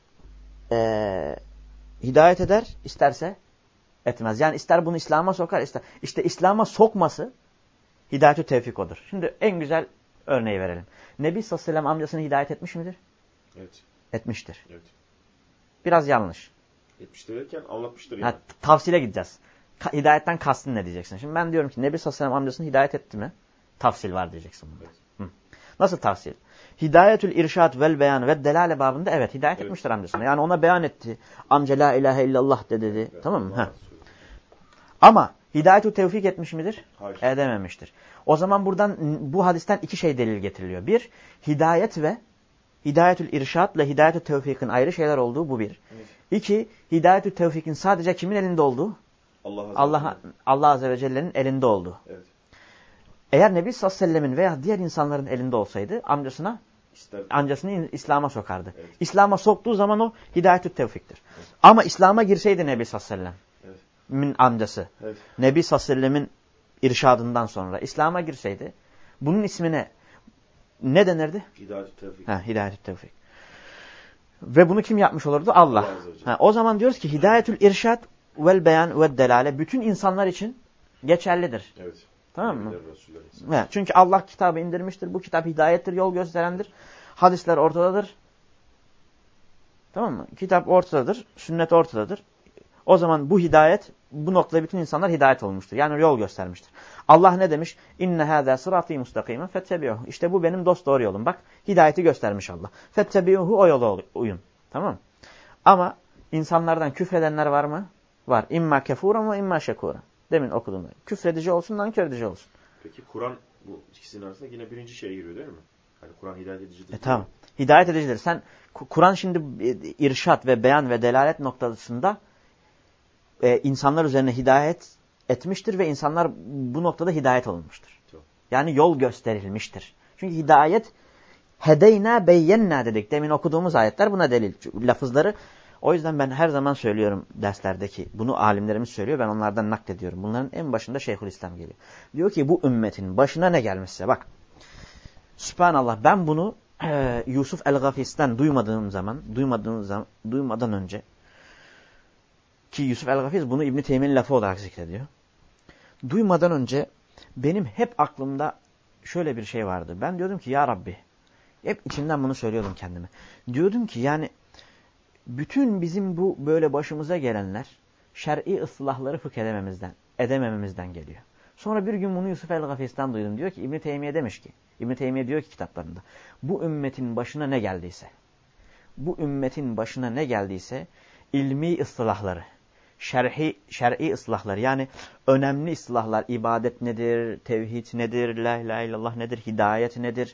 hidayet eder, isterse etmez. Yani ister bunu İslam'a sokar, ister. İşte İslam'a sokması hidayetü tevfik odur. Şimdi en güzel örneği verelim. Nebi sallallahu aleyhi ve sellem amcasını hidayet etmiş midir? Evet. Etmiştir. Evet. Biraz yanlış. Etmiştir derken anlatmıştır yani. Tavsile gideceğiz. Hidayetten kastın ne diyeceksin? Şimdi ben diyorum ki Nebi sallallahu aleyhi ve sellem amcasını hidayet etti mi? Tafsil var diyeceksin. Evet. Nasıl tafsil? Hidayetül irşad vel beyan ve delale babında evet hidayet etmiştir amcasına. Yani ona beyan etti. Amca la ilahe illallah dedi. Evet. Tamam mı? Ama hidayetü tevfik etmiş midir? Hayır. Edememiştir. O zaman bu hadisten iki şey delil getiriliyor. Bir, hidayet ve hidayetül irşad ile hidayetü tevfikin ayrı şeyler olduğu, bu bir. Evet. İki, hidayetü tevfikin sadece kimin elinde olduğu? Allah Azze ve Celle'nin elinde olduğu. Evet. Eğer Nebi sallallahu aleyhi ve sellemin veya diğer insanların elinde olsaydı amcasını İslam'a sokardı. Evet. İslam'a soktuğu zaman o hidayetü tevfiktir. Evet. Ama İslam'a girseydi Nebi sallallahu aleyhi ve sellem'in amcası, evet, Nebi sallallahu aleyhi ve sellemin irşadından sonra İslam'a girseydi bunun ismine ne denirdi? Hidayetü tevfik. Hidayetü tevfik. Ve bunu kim yapmış olurdu? Allah. O zaman diyoruz ki hidayetül irşad vel beyan ve delale bütün insanlar için geçerlidir. Evet. Tamam mı? Evet. Çünkü Allah kitabı indirmiştir. Bu kitap hidayettir, yol gösterendir. Hadisler ortadadır. Tamam mı? Kitap ortadadır, sünnet ortadadır. O zaman bu hidayet, bu noktada bütün insanlar hidayet olmuştur. Yani yol göstermiştir. Allah ne demiş? İnne hâzâ sırâtî mustakîmen fettebi'uhu. İşte bu benim dosdoğru yolum. Bak hidayeti göstermiş Allah. Fettebi'uhu, o yola uyun. Tamam mı? Ama insanlardan küfredenler var mı? Var. İmma kefûran ve imma şekûran. Demin okuduğumda. Küfredici olsun, nankör edici olsun. Peki Kur'an bu ikisinin arasında yine birinci şeye giriyor değil mi? Hani Kur'an hidayet edicidir. Tamam. Hidayet edicidir. Sen Kur'an şimdi irşat ve beyan ve delalet noktasında insanlar üzerine hidayet etmiştir ve insanlar bu noktada hidayet olunmuştur. Yani yol gösterilmiştir. Çünkü hidayet hedeyna beyyenna dedik. Demin okuduğumuz ayetler buna delil. Lafızları. O yüzden ben her zaman söylüyorum derslerdeki. Bunu alimlerimiz söylüyor. Ben onlardan naklediyorum. Bunların en başında Şeyhülislam geliyor. Diyor ki bu ümmetin başına ne gelmişse bak. Sübhanallah, ben bunu Yusuf el-Gafis'ten duymadan önce ki Yusuf el-Gafiz bunu İbn-i Teymiye'nin lafı olarak zikrediyor. Duymadan önce benim hep aklımda şöyle bir şey vardı. Ben diyordum ki ya Rabbi, hep içimden bunu söylüyordum kendime. Diyordum ki yani bütün bizim bu böyle başımıza gelenler şer'i ıslahları edemememizden geliyor. Sonra bir gün bunu Yusuf el-Gafis'ten duydum. Diyor ki İbn Teymiye demiş ki, İbn Teymiye diyor ki kitaplarında, bu ümmetin başına ne geldiyse, bu ümmetin başına ne geldiyse ilmi ıslahları, şer'i ıslahlar, yani önemli ıslahlar, ibadet nedir, tevhid nedir, la ilahe illallah nedir, hidayet nedir,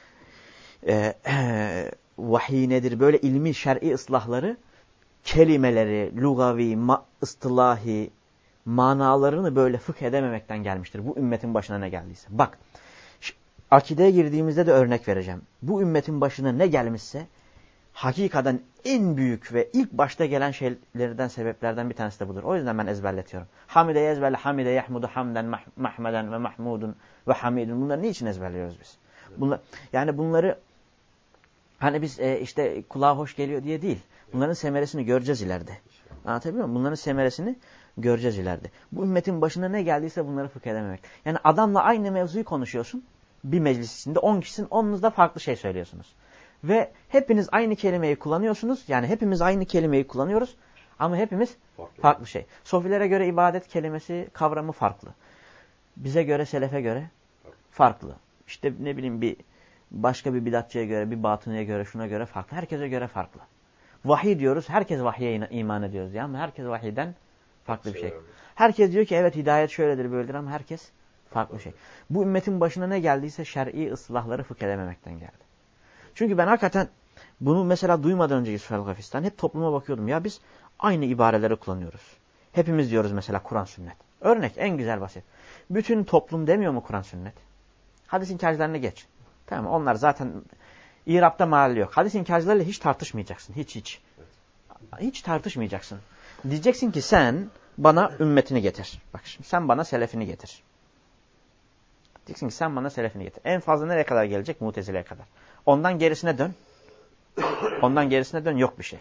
vahiy nedir, böyle ilmi şer'i ıslahları, kelimeleri, lugavi, ıstılahi, manalarını böyle fıkh edememekten gelmiştir. Bu ümmetin başına ne geldiyse. Bak, akideye girdiğimizde de örnek vereceğim. Bu ümmetin başına ne gelmişse, hakikaten en büyük ve ilk başta gelen şeylerden, sebeplerden bir tanesi de budur. O yüzden ben ezberletiyorum. Hamide'yi ezberle. Hamide yahmudu hamden, mahmeden ve mahmudun ve hamidun. Bunları niçin ezberliyoruz biz? Yani bunları hani biz işte kulağa hoş geliyor diye değil. Bunların semeresini göreceğiz ileride. Anlatabiliyor muyum? Bunların semeresini göreceğiz ileride. Bu ümmetin başına ne geldiyse bunları fıkh edememek. Yani adamla aynı mevzuyu konuşuyorsun. Bir meclis içinde 10 kişinin 10'unuz farklı şey söylüyorsunuz. Ve hepiniz aynı kelimeyi kullanıyorsunuz. Yani hepimiz aynı kelimeyi kullanıyoruz. Ama hepimiz farklı şey. Sofilere göre ibadet kelimesi, kavramı farklı. Bize göre, selefe göre farklı. İşte ne bileyim başka bir bidatçıya göre, bir batınıya göre, şuna göre farklı. Herkese göre farklı. Vahiy diyoruz. Herkes vahye iman ediyoruz. Ya, ama herkes vahiyden farklı bir şey. Herkes diyor ki evet hidayet şöyledir böyledir ama herkes farklı şey. Bu ümmetin başına ne geldiyse şer'i ıslahları fıkh edememekten geldi. Çünkü ben hakikaten bunu mesela duymadan önce Yusuf el-Gafis'ten hep topluma bakıyordum. Ya biz aynı ibareleri kullanıyoruz. Hepimiz diyoruz mesela Kur'an sünnet. Örnek en güzel basit. Bütün toplum demiyor mu Kur'an sünnet? Hadis inkarcılarını geç. Tamam, onlar zaten İrab'da mahalli yok. Hadis inkarcılarıyla hiç tartışmayacaksın. Hiç. Hiç tartışmayacaksın. Diyeceksin ki sen bana ümmetini getir. Bak şimdi sen bana selefini getir. Diyeceksin ki sen bana selefini getir. En fazla nereye kadar gelecek? Mutezile'ye kadar. Ondan gerisine dön. Ondan gerisine dön, yok bir şey.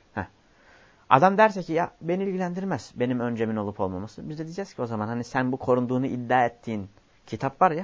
Adam derse ki ya beni ilgilendirmez benim öncemin olup olmaması. Biz de diyeceğiz ki o zaman hani sen bu korunduğunu iddia ettiğin kitap var ya.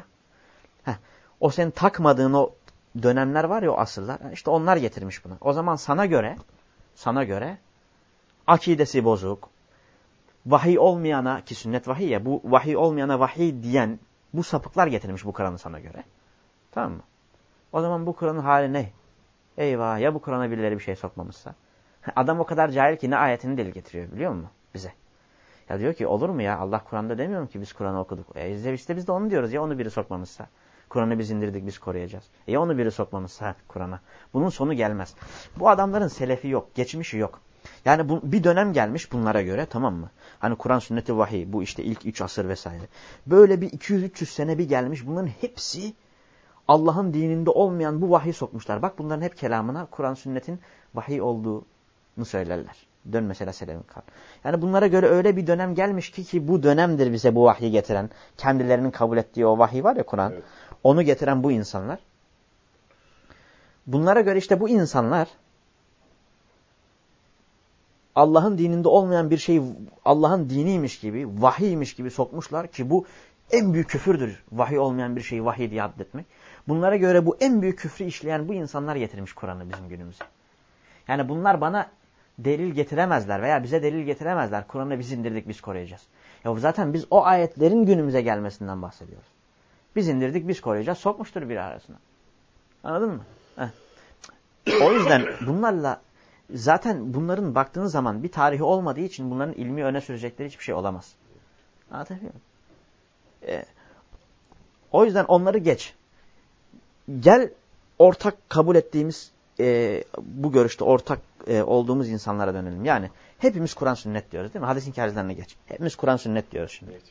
O senin takmadığın o dönemler var ya, o asırlar. İşte onlar getirmiş bunu. O zaman sana göre akidesi bozuk, vahiy olmayana, ki sünnet vahiy ya, bu vahiy olmayana vahiy diyen bu sapıklar getirmiş bu Kur'an'ı sana göre. Tamam mı? O zaman bu Kur'an'ın hali ne? Eyvah, ya bu Kur'an'a birileri bir şey sokmamışsa? Adam o kadar cahil ki ne ayetini delil getiriyor biliyor musun bize? Ya diyor ki olur mu ya, Allah Kur'an'da demiyor mu ki biz Kur'an'ı okuduk? İşte biz de onu diyoruz ya, onu biri sokmamışsa. Kur'an'ı biz indirdik, biz koruyacağız. Ya onu biri sokmamışsa Kur'an'a. Bunun sonu gelmez. Bu adamların selefi yok, geçmişi yok. Yani bir dönem gelmiş bunlara göre, tamam mı? Hani Kur'an, sünneti, vahiy, bu işte ilk 3 asır vesaire. Böyle bir 200-300 sene bir gelmiş, bunların hepsi Allah'ın dininde olmayan bu vahiy sokmuşlar. Bak bunların hep kelamına Kur'an, sünnetin vahiy olduğunu söylerler. Dön mesela Selef'in kal. Yani bunlara göre öyle bir dönem gelmiş ki bu dönemdir bize bu vahyi getiren, kendilerinin kabul ettiği o vahiy var ya Kur'an, evet. Onu getiren bu insanlar. Bunlara göre işte bu insanlar Allah'ın dininde olmayan bir şeyi Allah'ın diniymiş gibi, vahiymiş gibi sokmuşlar ki bu en büyük küfürdür. Vahiy olmayan bir şeyi vahiy diye addetmek. Bunlara göre bu en büyük küfrü işleyen bu insanlar getirmiş Kur'an'ı bizim günümüze. Yani bunlar bana delil getiremezler veya bize delil getiremezler. Kur'an'ı biz indirdik, biz koruyacağız. Ya zaten biz o ayetlerin günümüze gelmesinden bahsediyoruz. Biz indirdik, biz koruyacağız. Sokmuştur bir arasına. Anladın mı? O yüzden bunlarla zaten bunların baktığınız zaman bir tarihi olmadığı için bunların ilmi öne sürecekleri hiçbir şey olamaz. Anlatabiliyor muyum? O yüzden onları geç. Gel ortak kabul ettiğimiz bu görüşte ortak olduğumuz insanlara dönelim. Yani hepimiz Kur'an sünnet diyoruz değil mi? Hadis inkarcılarına geç. Hepimiz Kur'an sünnet diyoruz şimdi. Evet.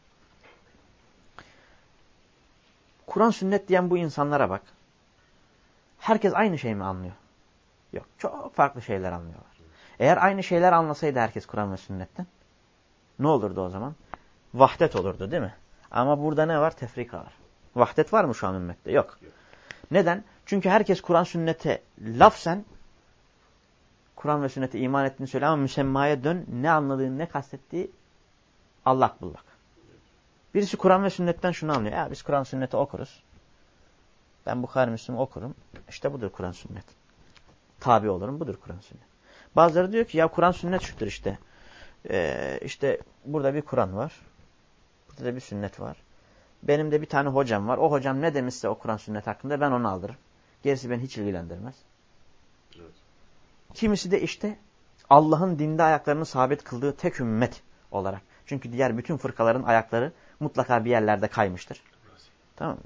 Kur'an sünnet diyen bu insanlara bak. Herkes aynı şey mi anlıyor? Yok. Çok farklı şeyler anlıyorlar. Eğer aynı şeyler anlasaydı herkes Kur'an ve sünnetten ne olurdu o zaman? Vahdet olurdu değil mi? Ama burada ne var? Tefrika var. Vahdet var mı şu an ümmette? Yok. Neden? Çünkü herkes Kur'an sünnete lafzen Kur'an ve sünnete iman ettiğini söyle ama müsemmaya dön, ne anladığını, ne kastettiği allak bullak. Birisi Kur'an ve sünnetten şunu anlıyor. Ya biz Kur'an sünneti okuruz. Ben Bukhari Müslim okurum. İşte budur Kur'an sünnet. Tabi olurum, budur Kur'an sünnet. Bazıları diyor ki ya Kur'an sünnet şudur işte. İşte burada bir Kur'an var. Burada da bir sünnet var. Benim de bir tane hocam var. O hocam ne demişse o Kur'an sünnet hakkında ben onu alırım. Gerisi beni hiç ilgilendirmez. Evet. Kimisi de işte Allah'ın dinde ayaklarını sabit kıldığı tek ümmet olarak. Çünkü diğer bütün fırkaların ayakları mutlaka bir yerlerde kaymıştır. Tamam mı?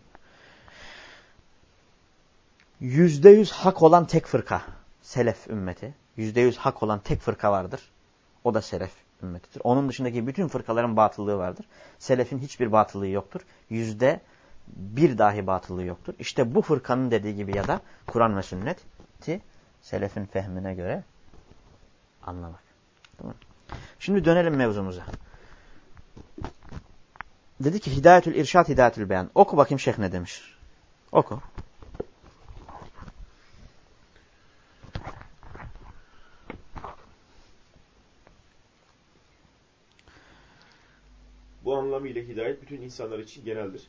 %100 hak olan tek fırka. Selef ümmeti. %100 hak olan tek fırka vardır. O da selef ümmetidir. Onun dışındaki bütün fırkaların batıllığı vardır. Selefin hiçbir batıllığı yoktur. %1 dahi batıllığı yoktur. İşte bu fırkanın dediği gibi ya da Kur'an ve sünneti selefin fehmine göre anlamak. Tamam. Şimdi dönelim mevzumuza. Dedi ki hidayetül irşad, hidayetül beyan. Oku bakayım şeyh ne demiş. Oku. Bu anlamıyla hidayet bütün insanlar için geneldir.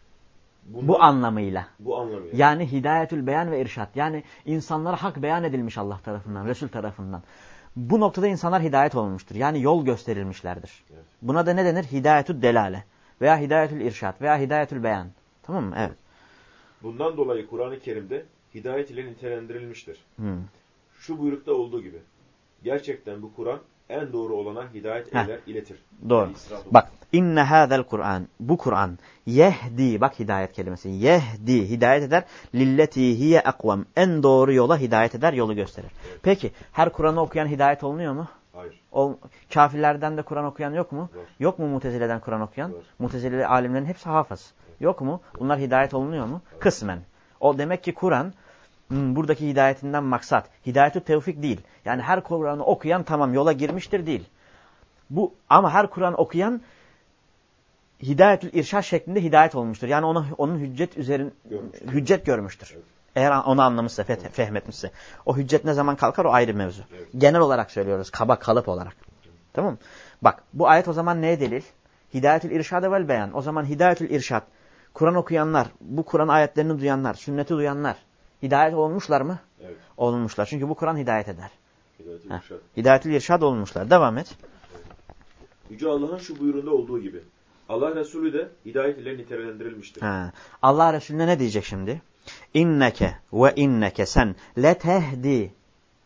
Bu anlamıyla. Bu anlamıyla. Yani hidayetül beyan ve irşad. Yani insanlara hak beyan edilmiş Allah tarafından, Resul tarafından. Bu noktada insanlar hidayet olmuştur. Yani yol gösterilmişlerdir. Evet. Buna da ne denir? Hidayetül delale veya hidayetül irşad veya hidayetül beyan. Tamam mı? Evet. Bundan dolayı Kur'an-ı Kerim'de hidayet ile nitelendirilmiştir. Şu buyrukta olduğu gibi. Gerçekten bu Kur'an en doğru olana hidayet eder, iletir. Doğru. Bak, inne hâzel Kur'an. Bu Kur'an yehdi, bak hidayet kelimesi. Yehdi, hidayet eder. Lilleti hiye akvam. En doğru yola hidayet eder, yolu gösterir. Evet. Peki, her Kur'an'ı okuyan hidayet olunuyor mu? Hayır. Kafirlerden de Kur'an okuyan yok mu? Var. Yok mu Mutezile'den Kur'an okuyan? Var. Mutezile alimlerin hepsi hafız. Evet. Yok mu? Bunlar hidayet olunuyor mu? Evet. Kısmen. O demek ki Kur'an buradaki hidayetinden maksat. Hidayetü tevfik değil. Yani her Kur'an'ı okuyan tamam yola girmiştir değil. Bu ama her Kur'an okuyan hidayetül irşad şeklinde hidayet olmuştur. Yani onun hüccet görmüştür. Evet. Eğer onu anlamışsa, fehmetmişse. O hüccet ne zaman kalkar o ayrı mevzu. Evet. Genel olarak söylüyoruz. Kaba kalıp olarak. Evet. Tamam mı? Bak bu ayet o zaman neye delil? Hidayetül irşad vel beyan. O zaman hidayetül irşad. Kur'an okuyanlar, bu Kur'an ayetlerini duyanlar, sünneti duyanlar hidayet olmuşlar mı? Evet. Olmuşlar. Çünkü bu Kur'an hidayet eder. Hidayetül irşad olmuşlar. Devam et. Evet. Yüce Allah'ın şu buyruğunda olduğu gibi. Allah Resulü de hidayet ile nitelendirilmiştir. Allah Resulüne ne diyecek şimdi? İnneke ve inneke sen letehdi.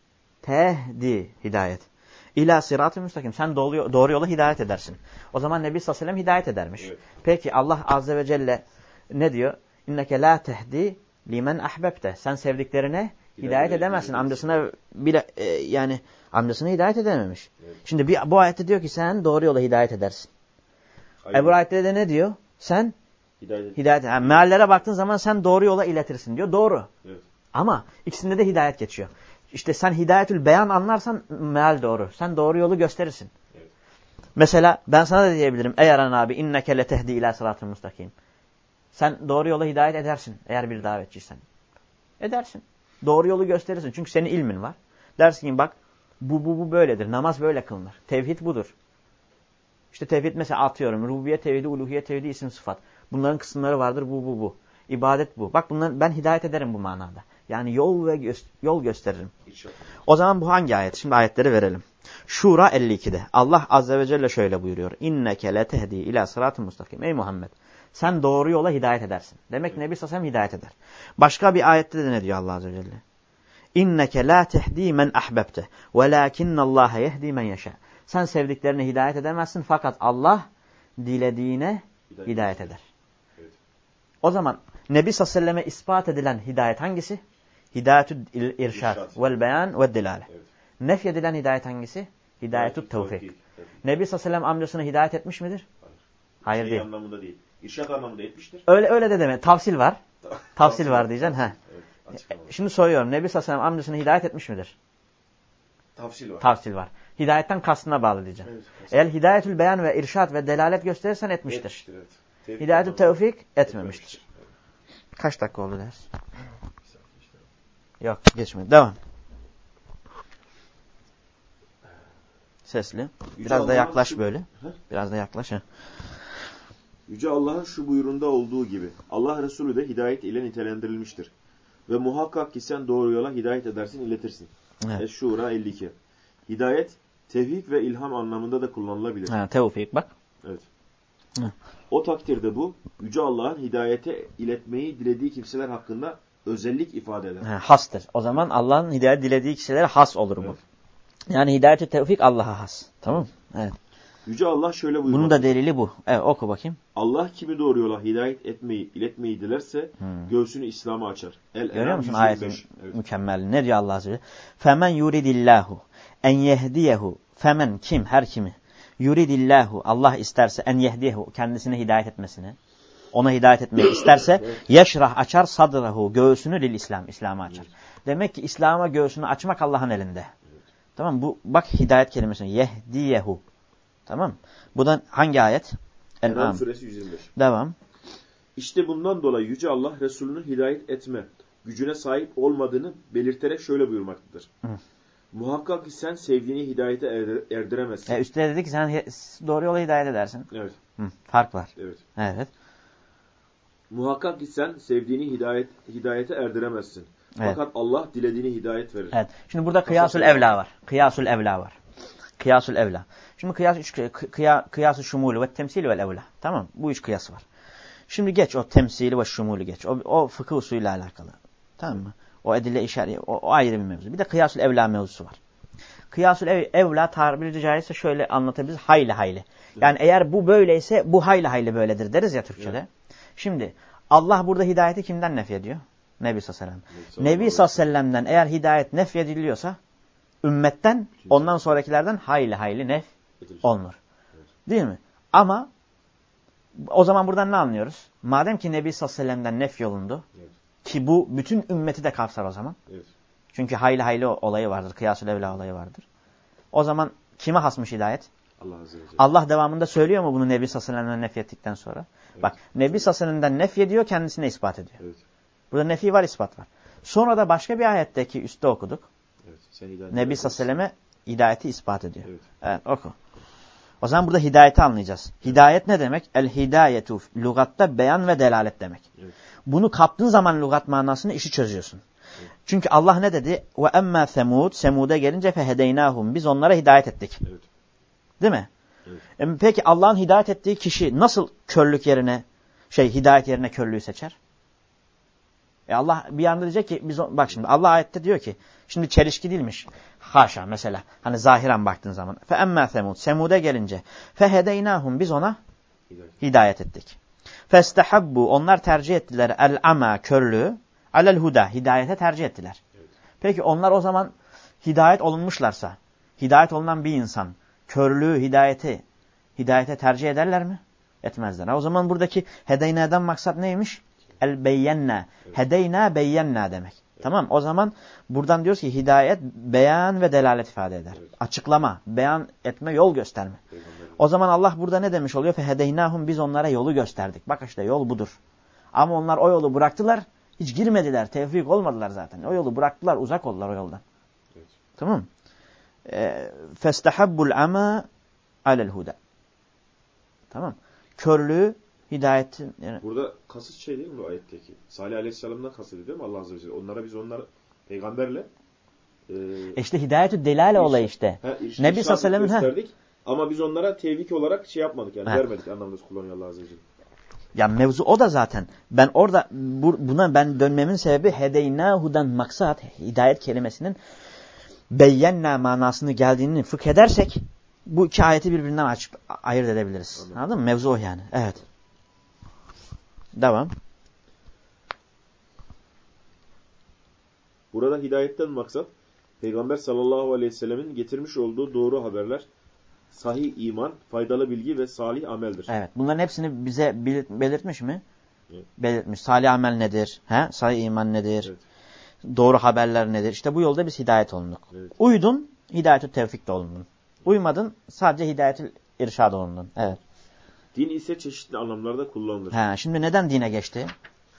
Tehdi hidayet. İlâ sırat-ı müstakim. Sen doğru yola hidayet edersin. O zaman Nebi sallallahu aleyhi ve sellem hidayet edermiş. Evet. Peki Allah azze ve celle ne diyor? İnneke la tehdi limen ahbebte. Sen sevdiklerine hidayet edemezsin. Amcasına bile yani amcasına hidayet edememiş. Evet. Şimdi bu ayette diyor ki sen doğru yola hidayet edersin. Bu ayette de ne diyor? Sen hidayet. Yani meallere baktığın zaman sen doğru yola iletirsin diyor. Doğru. Evet. Ama ikisinde de hidayet geçiyor. İşte sen hidayetül beyan anlarsan meal doğru. Sen doğru yolu gösterirsin. Evet. Mesela ben sana da diyebilirim. Ey Aran abi inneke letehdi ila sıratı müstakim. Sen doğru yola hidayet edersin eğer bir davetçiysen. Edersin. Doğru yolu gösterirsin. Çünkü senin ilmin var. Dersin ki bak bu böyledir. Namaz böyle kılınır. Tevhid budur. İşte tevhid mesela atıyorum. Rububiyet tevhidi, uluhiyet tevhidi, isim sıfat. Bunların kısımları vardır bu. İbadet bu. Bak bunları ben hidayet ederim bu manada. Yani yol gösteririm. O zaman bu hangi ayet? Şimdi ayetleri verelim. Şura 52'de. Allah azze ve celle şöyle buyuruyor. İnneke letehdi ila sıratı müstakim. Ey Muhammed sen doğru yola hidayet edersin. Demek Nebi sallallahu aleyhi ve sellem hidayet eder. Başka bir ayette de ne diyor Allah azze ve celle? İnneke la tehdi men ahbebte velakinnallaha yehdi men yeşâ. Sen sevdiklerine hidayet edemezsin fakat Allah dilediğine hidayet eder. Evet. O zaman Nebi sallallahu aleyhi ve selleme ispat edilen hidayet hangisi? Hidayetü irşad vel beyan ve dilale. Evet. Nefyedilen hidayet hangisi? Hidayetü tevfik. Evet. Nebi sallallahu aleyhi ve sellem amcasına hidayet etmiş midir? Hayır değil. Anlamında değil. İrşad anlamında etmiştir. Öyle de deme. Tavsil var. Tavsil var diyeceksin. Evet, şimdi soruyorum. Nebi sallallahu aleyhi ve sellem amcasına hidayet etmiş midir? Tavsil var. Hidayetten kastına bağlı diyeceğim. Evet, eğer hidayetül beyan ve irşad ve delalet gösterirsen etmiştir. Evet. Hidayetül tevfik etmemiştir. Evet. Kaç dakika oldu ders? Yok geçmedi. Devam. Sesli. Biraz da yaklaş böyle. Biraz da yaklaş. Yüce Allah'ın şu buyruğunda olduğu gibi Allah Resulü de hidayet ile nitelendirilmiştir. Ve muhakkak ki sen doğru yola hidayet edersin, iletirsin. Evet. Eş-Şura 52. Hidayet, tevfik ve ilham anlamında da kullanılabilir. Tevfik bak. Evet. Hı. O takdirde bu Yüce Allah'ın hidayete iletmeyi dilediği kimseler hakkında özellik ifade eder. Hastır. O zaman Allah'ın hidayet dilediği kişilere has olur bu. Evet. Yani hidayet-i tevfik Allah'a has. Tamam. Evet. Yüce Allah şöyle buyurmaktadır. Bunun da delili bu. Evet, oku bakayım. Allah kimi doğru yola hidayet iletmeyi dilerse göğsünü İslam'a açar. Görüyor musun ayetin mükemmel. Ne diyor Allah Azze ve Celle? Femen yuridillahu en yehdiyehu. Femen kim? Her kimi? Yuridillahu. Allah isterse en yehdiyehu. Kendisine hidayet etmesini. Ona hidayet etmeyi isterse yeşrah açar sadrahu. Göğsünü lil İslam. İslam'a açar. Demek ki İslam'a göğsünü açmak Allah'ın elinde. Tamam. Bu bak hidayet kelimesini. Yehdiyehu. Tamam. Bu da hangi ayet? En'am suresi 125. Devam. İşte bundan dolayı Yüce Allah Resulünü hidayet etme gücüne sahip olmadığını belirterek şöyle buyurmaktadır. Muhakkak ki sen sevdiğini hidayete erdiremezsin. Üstüne dedi ki sen doğru yola hidayet edersin. Evet. Fark var. Evet. Evet. Muhakkak ki sen sevdiğini hidayete erdiremezsin. Evet. Fakat Allah dilediğini hidayet verir. Evet. Şimdi burada kıyasül evla var. Kıyasül evla var. Kıyasül evla. Şimdi kıyas-ı şumulu ve temsili vel evla. Tamam. Bu üç kıyas var. Şimdi geç o temsili ve şumulu geç. O fıkıh usulüyle alakalı. Tamam mı? O edille işaret, o ayrı bir mevzu. Bir de kıyasül evla mevzusu var. Kıyasül evla tabiri caizse şöyle anlatabiliriz. Hayli hayli. Yani eğer bu böyleyse bu hayli hayli böyledir deriz ya Türkçe'de. Evet. Şimdi Allah burada hidayeti kimden nefyediyor? Nebi sallallahu aleyhi ve sellem. Nebi sallallahu aleyhi ve sellem'den eğer hidayet nefyediliyorsa ümmetten ondan sonrakilerden hayli hayli nef olunur. Değil mi? Ama o zaman buradan ne anlıyoruz? Madem ki Nebi sallallahu aleyhi ve sellem'den nef yolundu ki bu bütün ümmeti de kapsar o zaman. Çünkü hayli hayli olayı vardır. Kıyas-ül evla olayı vardır. O zaman kime hasmış hidayet? Allah devamında söylüyor mu bunu Nebi sallallahu aleyhi ve sellem'den nefyettikten sonra? Evet. Bak Nebi sallallahu aleyhi ve sellem'den nefyediyor kendisine ispat ediyor. Evet. Burada nefi var ispat var. Sonra da başka bir ayetteki üstte okuduk. Evet. Nebi sallallahu aleyhi ve selleme hidayeti ispat ediyor. Evet oku. O zaman burada hidayeti anlayacağız. Hidayet ne demek? El-hidayetu lügatta beyan ve delalet demek. Evet. Bunu kaptığın zaman lügat manasını işi çözüyorsun. Evet. Çünkü Allah ne dedi? Ve emmâ semûd. Semûd'e gelince fehedeynâhum. Biz onlara hidayet ettik. Evet. Değil mi? Evet. Peki Allah'ın hidayet ettiği kişi nasıl körlük yerine hidayet yerine körlüğü seçer? Allah bir yanda diyecek ki bak şimdi Allah ayette diyor ki şimdi çelişki değilmiş. Haşa mesela hani zahiren baktığın zaman. Fe emmâ semûd. Semûd'e gelince fehedeynâhum. Biz ona hidayet ettik. Festehabbu. Onlar tercih ettiler el-ama körlüğü alel huda. Hidayete tercih ettiler. Evet. Peki onlar o zaman hidayet olunmuşlarsa hidayet olunan bir insan körlüğü hidayete tercih ederler mi? Etmezler. O zaman buradaki hedeynâ'dan maksat neymiş? El-beyyennâ. Evet. Hedeyna beyyennâ demek. Evet. Tamam. O zaman buradan diyoruz ki hidayet beyan ve delalet ifade eder. Evet. Açıklama, beyan etme, yol gösterme. Evet. O zaman Allah burada ne demiş oluyor? Fehedeynâhum. Biz onlara yolu gösterdik. Bak işte yol budur. Ama onlar o yolu bıraktılar. Hiç girmediler. Tevfik olmadılar zaten. O yolu bıraktılar. Uzak oldular o yoldan. Evet. Tamam. Festehabbul ama alel huda. Tamam. Körlüğü hidayetin. Yani... Burada kasıt değil mi bu ayetteki? Salih Aleyhisselam'dan kasıt değil mi Allah Azze ve Celle? Onları peygamberle işte hidayetü delale olayı işte. Nebi sallallahu aleyhi ve sellem'in ama biz onlara tevfik olarak yapmadık yani vermedik anlamında kullanıyor Allah Azze ve Celle. Ya mevzu o da zaten. Ben orada buna ben dönmemin sebebi hedeynahu'dan maksat hidayet kelimesinin beyyenna manasını geldiğini fıkh edersek bu iki ayeti birbirinden ayırt edebiliriz. Anladım. Anladın mı? Mevzu o yani. Evet. Devam. Burada hidayetten maksat Peygamber sallallahu aleyhi ve sellemin getirmiş olduğu doğru haberler, sahih iman, faydalı bilgi ve salih ameldir. Evet. Bunların hepsini bize belirtmiş mi? Evet. Belirtmiş. Salih amel nedir? Sahih iman nedir? Evet. Doğru haberler nedir? İşte bu yolda biz hidayet olunduk. Evet. Uydun, hidayet-ü tevfikte olundun. Uymadın, sadece hidayet-ü irşad olundun. Evet. Din ise çeşitli anlamlarda kullanılır. Şimdi neden dine geçti?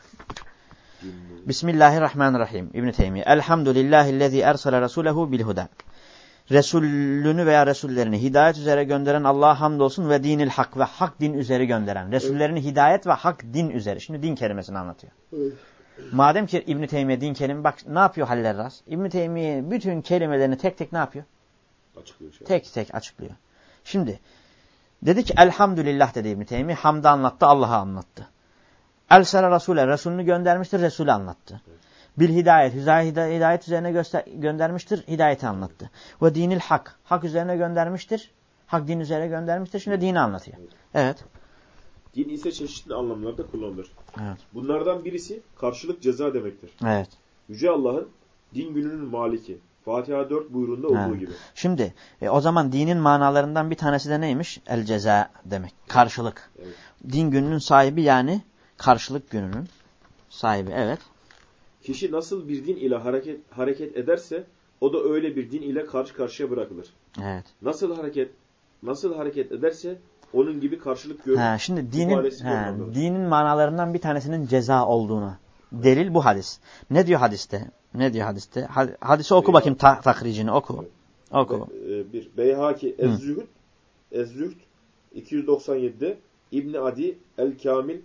Bismillahirrahmanirrahim. İbn-i Teymiye. Elhamdülillahillezî ersele rasulehu bilhuda. Resulünü veya Resullerini hidayet üzere gönderen Allah'a hamdolsun ve dinil hak ve hak din üzere gönderen. Resullerini hidayet ve hak din üzere. Şimdi din kelimesini anlatıyor. Madem ki İbn-i Teymiye din kelime bak ne yapıyor Hallerras? İbn-i Teymiye bütün kelimelerini tek tek ne yapıyor? Açıklıyor. Tek tek açıklıyor. Şimdi Dedi ki elhamdülillah dedi İbn-i Teymi. Hamdı anlattı, Allah'a anlattı. Elsele Resul'e, Resulünü göndermiştir, Resulü anlattı. Evet. Bil hidayet, hidayet üzerine göndermiştir, hidayeti anlattı. Ve dinil hak, hak üzerine göndermiştir, hak din üzerine göndermiştir, şimdi dini anlatıyor. Evet. Evet. Din ise çeşitli anlamlarda kullanılır. Evet. Bunlardan birisi karşılık ceza demektir. Evet. Yüce Allah'ın din gününün maliki. Fatiha 4 buyruğunda olduğu gibi. Şimdi o zaman dinin manalarından bir tanesi de neymiş? El ceza demek. Karşılık. Evet. Din gününün sahibi yani karşılık gününün sahibi. Evet. Kişi nasıl bir din ile hareket ederse o da öyle bir din ile karşı karşıya bırakılır. Evet. Nasıl hareket ederse onun gibi karşılık görür. Şimdi dinin manalarından bir tanesinin ceza olduğunu. Delil bu hadis. Ne diyor hadiste? Hadisi oku bakayım, tahricini oku. Evet. Oku. Bir Beyhaki Ez-Zühd 297'de, İbn Adi El-Kamil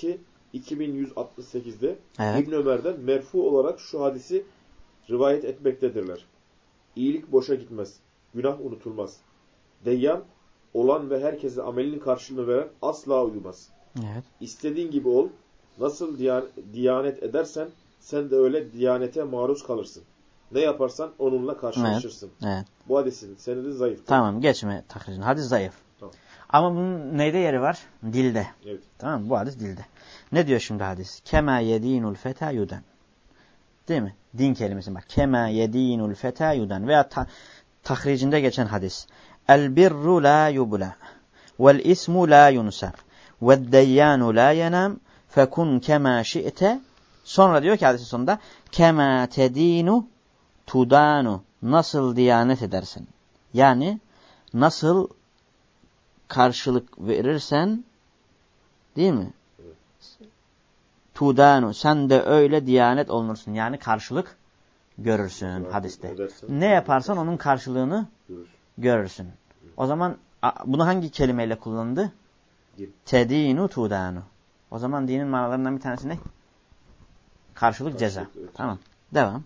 2168'de Evet. İbn Ömer'den merfu olarak şu hadisi rivayet etmektedirler. İyilik boşa gitmez. Günah unutulmaz. Deyyan olan ve herkese amelinin karşılığını veren asla uyumaz. Evet. İstediğin gibi ol. Nasıl diyanet edersen sen de öyle diyanete maruz kalırsın. Ne yaparsan onunla karşılaşırsın. Evet. Bu hadisin senedi zayıf. Tamam, geçme tahricini. Hadis zayıf. Tamam. Ama bunun neyde yeri var? Dilde. Evet. Tamam mı? Bu hadis dilde. Ne diyor şimdi hadis? Kema yedinul feta yuden. Değil mi? Din kelimesi bak. Kema yedinul feta yuden. Veya tahricinde geçen hadis. El birru la yubla. Vel ismu la yunsar. Vel deyyanu la yenam. Fekun kema şi'te. Sonra diyor ki hadisin sonunda. Kema tedinu tudanu. Nasıl diyanet edersin? Yani nasıl karşılık verirsen, değil mi? Evet. Tudanu, sen de öyle diyanet olunursun. Yani karşılık görürsün hadiste. Ne yaparsan onun karşılığını görürsün. O zaman bunu hangi kelimeyle kullandı? Tedinu tudanu. O zaman dinin manalarından bir tanesi ne? Karşılık ceza. Evet. Tamam. Devam.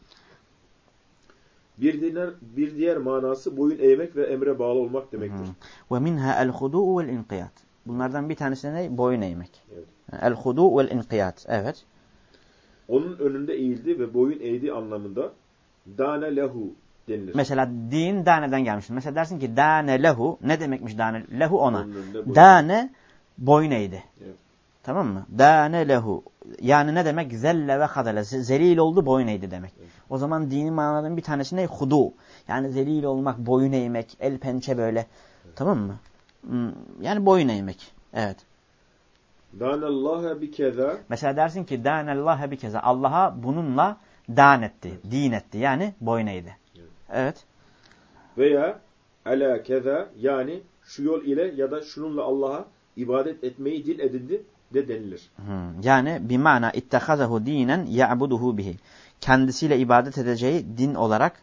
Bir diğer manası boyun eğmek ve emre bağlı olmak demektir. Ve minha el-hudu vel inqiyat. Bunlardan bir tanesi ne? Boyun eğmek. Evet. El-hudu vel inqiyat. Evet. Onun önünde eğildi ve boyun eğdi anlamında dane lehu denilir. Mesela din daneden gelmiştir. Mesela dersin ki dane lehu. Ne demekmiş dane lehu ona? Dane boyun eğdi. Evet. Tamam mı? Dane lehu. Yani ne demek? Zelle ve kadele. Zelil oldu, boyun eğdi demek. Evet. O zaman dinin manalarından bir tanesi ne? Hudu. Yani zelil olmak, boyun eğmek, el pençe böyle. Evet. Tamam mı? Yani boyun eğmek. Evet. Dânellahe bikeza. Mesela dersin ki dânellahe bikeza. Allah'a bununla dan etti, evet. Din etti. Yani boyun eğdi. Evet. Evet. Veya ala keza, yani şu yol ile ya da şununla Allah'a ibadet etmeyi din edindi de denilir. Yani bimana ittehazahu dinen ya'buduhu bihi. Kendisiyle ibadet edeceği din olarak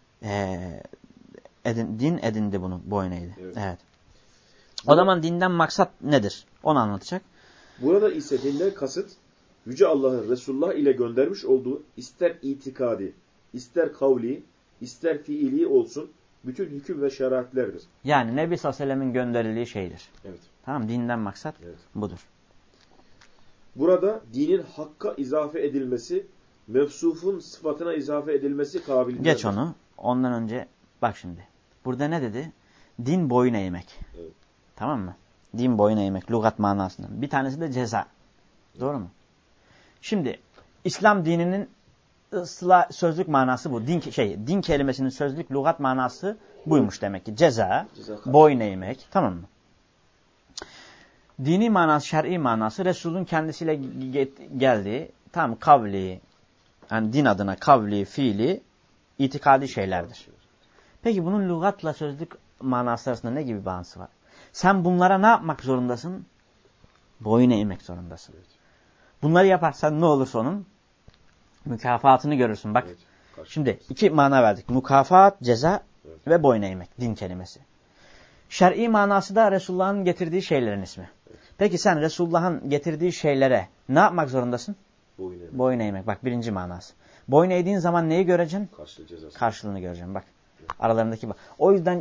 din edindi bunu, boyun eğdi. Evet. Evet. O zaman dinden maksat nedir? Onu anlatacak. Burada ise dinden kasıt Yüce Allah'ın Resulullah ile göndermiş olduğu ister itikadi, ister kavli, ister fiili olsun bütün hüküm ve şeriatlerdir. Yani Nebi sallallahu aleyhi ve sellem'in gönderildiği şeydir. Evet. Tamam, dinden maksat budur. Burada dinin hakka izafe edilmesi, mevsufun sıfatına izafe edilmesi kabiliğindendir. Geç onu. Ondan önce bak şimdi. Burada ne dedi? Din boyun eğmek. Evet. Tamam mı? Din boyun eğmek. Lügat manasından. Bir tanesi de ceza. Doğru mu? Şimdi İslam dininin sözlük manası bu. Din kelimesinin sözlük lügat manası buymuş demek ki. Ceza, boyun eğmek. Tamam mı? Dini manası, şer'i manası Resul'ün kendisiyle geldiği tam kavli, yani din adına kavli, fiili, itikadi şeylerdir. Peki bunun lügatla sözlük manası arasında ne gibi bağıntısı var? Sen bunlara ne yapmak zorundasın? Boyun eğmek zorundasın. Evet. Bunları yaparsan ne olursa onun mükafatını görürsün. Bak şimdi iki mana verdik. Mükafat, ceza ve boyun eğmek. Din kelimesi. Şer'i manası da Resulullah'ın getirdiği şeylerin ismi. Evet. Peki sen Resulullah'ın getirdiği şeylere ne yapmak zorundasın? Boyun eğmek. Bak birinci manası. Boyun eğdiğin zaman neyi göreceksin? Karşılığını göreceksin. Bak. Evet. Aralarındaki bak. O yüzden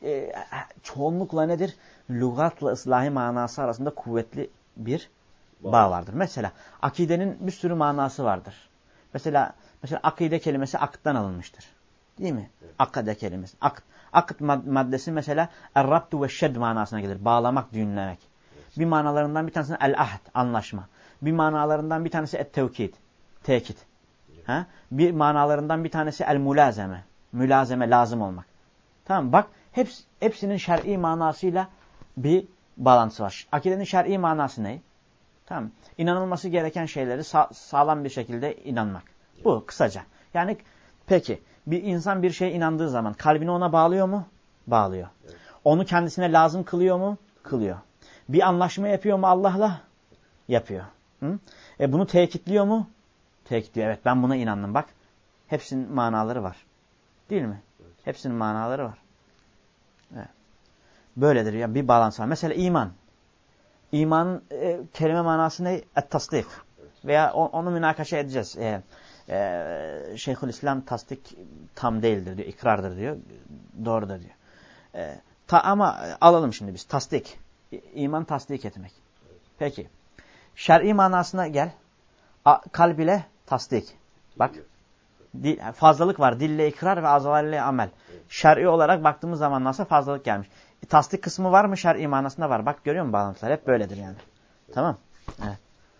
çoğunlukla nedir? Lügatla ıslahi manası arasında kuvvetli bir bağ vardır. Mesela akidenin bir sürü manası vardır. Mesela akide kelimesi akıttan alınmıştır. Değil mi? Evet. Akade kelimesi. Akıt maddesi mesela er-rabtu ve şed manasına gelir. Bağlamak, düğünlemek. Evet. Bir manalarından bir tanesi el-ahd, anlaşma. Bir manalarından bir tanesi et-tevkid, tekit. Evet. Ha? Bir manalarından bir tanesi el-mulazeme, mülazeme, lazım olmak. Tamam, bak hepsinin şer'i manasıyla bir bağlantısı var. Akidenin şer'i manası ne? Tamam. İnanılması gereken şeyleri sağlam bir şekilde inanmak. Evet. Bu kısaca. Yani peki bir insan bir şeye inandığı zaman kalbini ona bağlıyor mu? Bağlıyor. Evet. Onu kendisine lazım kılıyor mu? Kılıyor. Bir anlaşma yapıyor mu Allah'la? Yapıyor. Hı? Bunu tekitliyor mu? Tekitliyor. Evet, ben buna inandım. Bak, hepsinin manaları var. Değil mi? Evet. Hepsinin manaları var. Evet. Böyledir ya, bir bağlantı var. Mesela iman. İmanın kelime manası ne? Et-tasdik. Evet. Veya onu münakaşa edeceğiz. Şeyhülislam tasdik tam değildir diyor. İkrardır diyor. Doğrudur diyor. Ama alalım şimdi biz. Tasdik. İman tasdik etmek. Evet. Peki. Şer'i manasına gel. Kalb ile tasdik. Bak. Fazlalık var. Dille ikrar ve azalarıyla amel. Evet. Şer'i olarak baktığımız zaman nasıl fazlalık gelmiş. Tasdik kısmı var mı? Şer'i manasında var. Bak, görüyor musun bağlantılar? Hep böyledir yani. Evet. Tamam. Evet.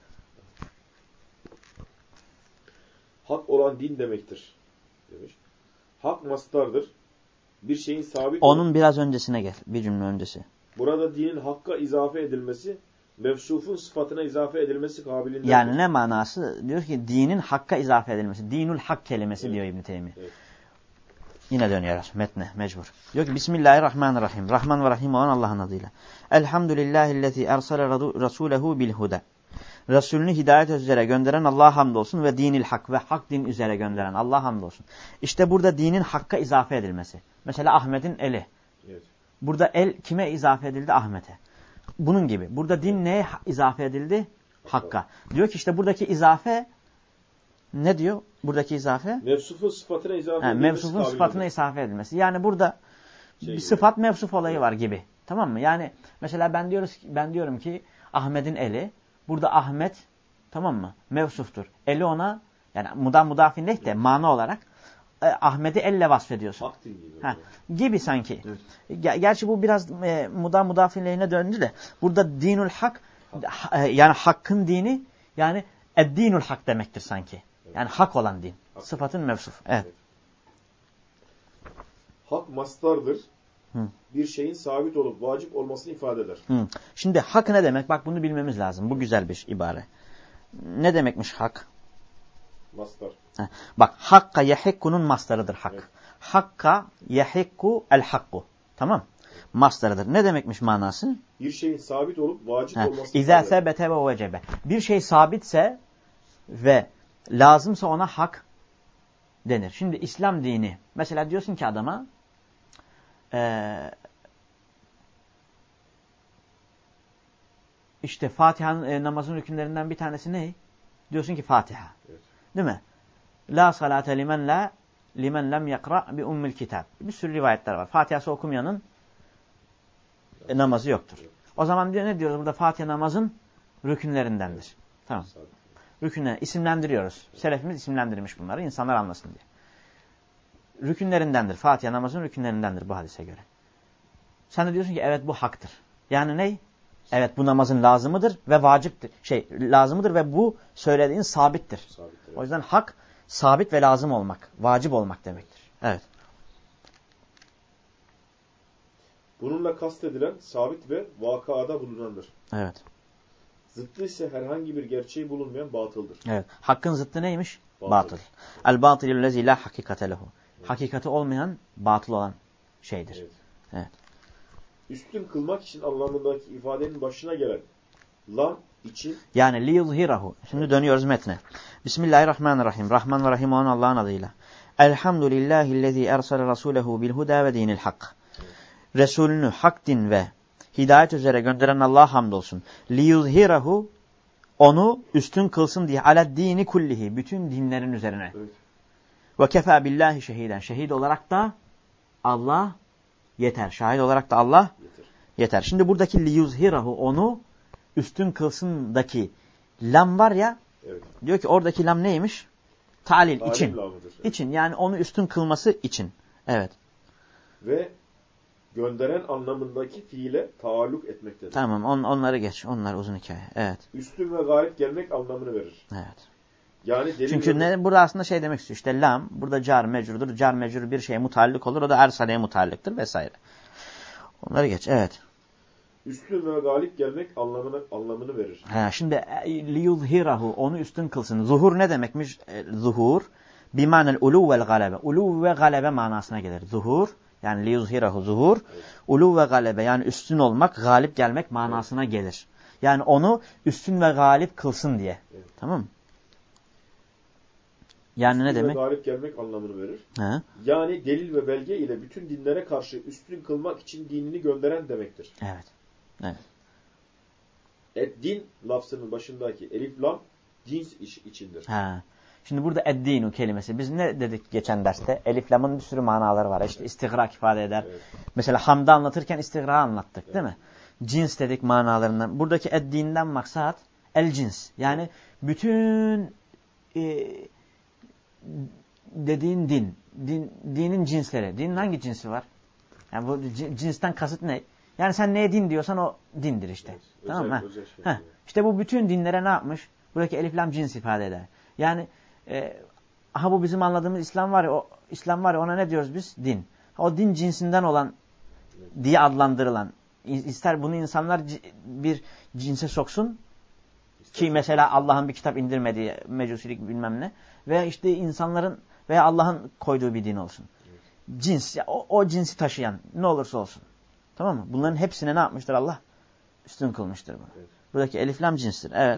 Hak olan din demektir demiş. Hak mastardır. Bir şeyin sabit... Onun biraz öncesine gel. Bir cümle öncesi. Burada dinin hakka izafe edilmesi, mevsufun sıfatına izafe edilmesi kabiliğindendir. Yani ne manası? Diyor ki dinin hakka izafe edilmesi. Dinul hak kelimesi evet. Diyor İbn-i Teymiye. Evet. Yine dönüyoruz metne mecbur. Diyor ki Bismillahirrahmanirrahim. Rahman ve Rahim olan Allah'ın adıyla. Elhamdülillahillezî ersale rasûlehu bilhuda. Resulünü hidayet üzere gönderen Allah'a hamdolsun ve dinil hak ve hak din üzere gönderen Allah'a hamdolsun. İşte burada dinin hakka izafe edilmesi. Mesela Ahmet'in eli. Evet. Burada el kime izafe edildi? Ahmet'e. Bunun gibi. Burada din neye izafe edildi? Hakka. Diyor ki işte buradaki izafe ne diyor? Buradaki izafe? Mevsufun sıfatına izafe edilmesi. Mevsufun sıfatına izafe edilmesi. Yani burada bir sıfat mevsuf olayı var gibi. Tamam mı? Yani mesela ben diyorum ki Ahmet'in eli. Burada Ahmet, tamam mı? Mevsuftur. Eli ona, yani mudafin değil de mana olarak Ahmet'i elle vasfediyorsun. Gibi sanki. Evet. Gerçi bu biraz mudafin lehine döndü de burada dinul hak, yani hakkın dini, yani eddinul hak demektir sanki. Evet. Yani hak olan din. Hak. Sıfatın mevsuf. Evet. Evet. Hak mastardır. Bir şeyin sabit olup vacip olmasını ifade eder. Şimdi hak ne demek? Bak, bunu bilmemiz lazım. Bu güzel bir ibare. Ne demekmiş hak? Mastar. Bak, hakka yehikku'nun mastarıdır hak. Evet. Hakka yehikku el hakku. Tamam. Evet. Mastarıdır. Ne demekmiş manası? Bir şeyin sabit olup vacip olmasını İzâ sebete ve vecebe. Bir şey sabitse ve lazımsa ona hak denir. Şimdi İslam dini. Mesela diyorsun ki adama işte Fatiha'nın namazın rükünlerinden bir tanesi ne? Diyorsun ki Fatiha. Evet. Değil mi? La salate limen lem yakra bi ummil kitab. Bir sürü rivayetler var. Fatiha'sı okumayanın namazı yoktur. Evet. O zaman ne diyoruz burada? Fatiha namazın rükünlerindendir. Evet. Tamam. Rükünler isimlendiriyoruz. Selefimiz isimlendirmiş bunları, insanlar anlasın diye. Rükünlerindendir. Fatiha namazın rükünlerindendir bu hadise göre. Sen de diyorsun ki evet, bu haktır. Yani ne? Evet, bu namazın lazımıdır ve vaciptir. Lazımıdır ve bu söylediğin sabittir. Sabittir. O yüzden hak sabit ve lazım olmak, vacip olmak demektir. Evet. Bununla kastedilen sabit ve vakada bulunandır. Evet. Zıttı ise herhangi bir gerçeği bulunmayan batıldır. Evet. Hakkın zıttı neymiş? Batıl. El-batilü lezî lâ hakikate lehu. Hakikati olmayan, batıl olan şeydir. Evet. Evet. Üstün kılmak için anlamındaki ifadenin başına gelen lam için. Yani liyuzhirahu. Şimdi dönüyoruz metne. Bismillahirrahmanirrahim. Rahman ve Rahim olan Allah'ın adıyla. Elhamdülillahillezî ersale rasûlehu bilhuda ve dinil hak. Resulünü hak din ve hidayet üzere gönderen Allah'a hamdolsun. Liyuzhirahu, onu üstün kılsın diye aled dini kullihi, bütün dinlerin üzerine. Evet. Ve kefâ billahi şehiden. Şehit olarak da Allah yeter. Şahit olarak da Allah yeter. yeter. Şimdi buradaki liyuzhirahu onu üstün kılsındaki lam var ya, Evet. diyor ki oradaki lam neymiş? Talil, için. Evet. İçin, yani onu üstün kılması için. Evet. Ve gönderen anlamındaki fiile taalluk etmektedir. Tamam, onları geç. Onlar uzun hikaye. Evet. Üstün ve galip gelmek anlamını verir. Evet. Yani delil çünkü burada aslında şey demek istiyor. İşte lam burada car mecrudur. Car mecrur bir şeye mutallik olur. O da ersaleye mutallıktır vesaire. Onları geç. Evet. Üstün ve galip gelmek anlamını verir. Şimdi liyuzhirahu onu üstün kılsın. Zuhur ne demekmiş? Zuhur bimanel ulu vel galebe. Ulu ve galebe manasına gelir. Zuhur yani liyuzhirahu zuhur. Evet. Ulu ve galebe yani üstün olmak, galip gelmek manasına gelir. Yani onu üstün ve galip kılsın diye. Evet. Tamam mı? Yani üstün ne demek? Galip gelmek anlamını verir. He? Yani delil ve belge ile bütün dinlere karşı üstün kılmak için dinini gönderen demektir. Evet. Evet. Din lafzının başındaki elif lam cins içindir. Ha. Şimdi burada eddinu kelimesi. Biz ne dedik geçen derste? Elif lamın bir sürü manaları var. İşte istigrak ifade eder. Evet. Mesela hamda anlatırken istigrağı anlattık, evet. Değil mi? Cins dedik manalarından. Buradaki eddinden maksat el cins. Yani bütün dediğin din. Dinin cinsleri. Dinin hangi cinsi var? Yani bu cinsten kasıt ne? Yani sen neye din diyorsan o dindir işte. Evet, tamam mı? İşte bu bütün dinlere ne yapmış? Buradaki elif lam cins ifade eder. Yani bu bizim anladığımız İslam var ya, o İslam var ya, ona ne diyoruz biz? Din. O din cinsinden olan diye adlandırılan. İster bunu insanlar bir cinse soksun ki mesela Allah'ın bir kitap indirmediği mecusilik bilmem ne veya işte insanların veya Allah'ın koyduğu bir din olsun. Evet. Cins, o cinsi taşıyan ne olursa olsun. Tamam mı? Bunların hepsine ne yapmıştır Allah? Üstün kılmıştır bunu. Evet. Buradaki elif lam cinstir. Evet.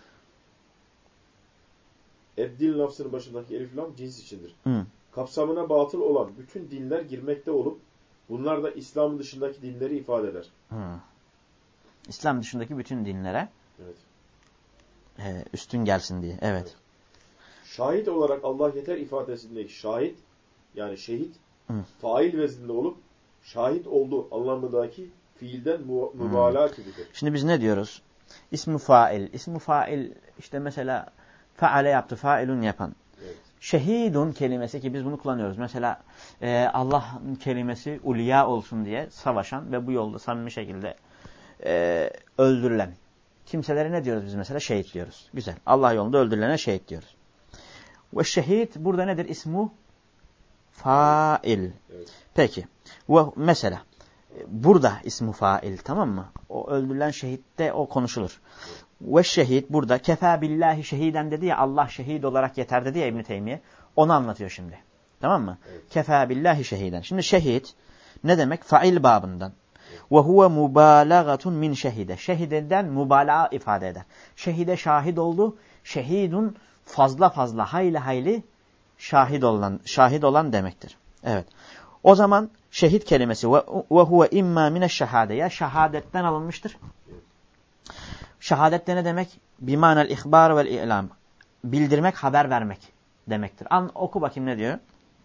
Eddin lafzının başındaki elif lam cins içindir. Kapsamına batıl olan bütün dinler girmekte olup bunlar da İslam dışındaki dinleri ifade eder. İslam dışındaki bütün dinlere evet. Üstün gelsin diye. Evet. Şahit olarak Allah yeter ifadesindeki şahit yani şehit fail vezninde olup şahit olduğu anlamındaki fiilden mübalağa gibidir. Şimdi biz ne diyoruz? İsmi fail. İsmi fail işte mesela faale yaptı. Failun yapan. Evet. Şehidun kelimesi ki biz bunu kullanıyoruz. Mesela Allah'ın kelimesi ulya olsun diye savaşan ve bu yolda samimi şekilde öldürülen kimselere ne diyoruz biz mesela? Şehit diyoruz. Güzel. Allah yolunda öldürülene şehit diyoruz. Ve şehit burada nedir? İsmu fail. Evet. Peki. Ve mesela burada ismu fail, tamam mı? O öldürülen şehitte o konuşulur. Evet. Ve şehit burada kefa billahi şehiden dedi ya, Allah şehit olarak yeter dedi ya İbn Teymiye. Onu anlatıyor şimdi. Tamam mı? Evet. Kefa billahi şehiden. Şimdi şehit ne demek? Fail babından. Ve huve mubalağatun min şehide. Şehideden mübalağa ifade eder. Şehide şahit oldu. Şehidun fazla hayli şahit olan demektir. Evet. O zaman şehit kelimesi ve huve imma mine şehade ya şehadetten alınmıştır. Şehadette ne demek? Bimanel ihbar vel i'lam. Bildirmek, haber vermek demektir. Oku bakayım ne diyor?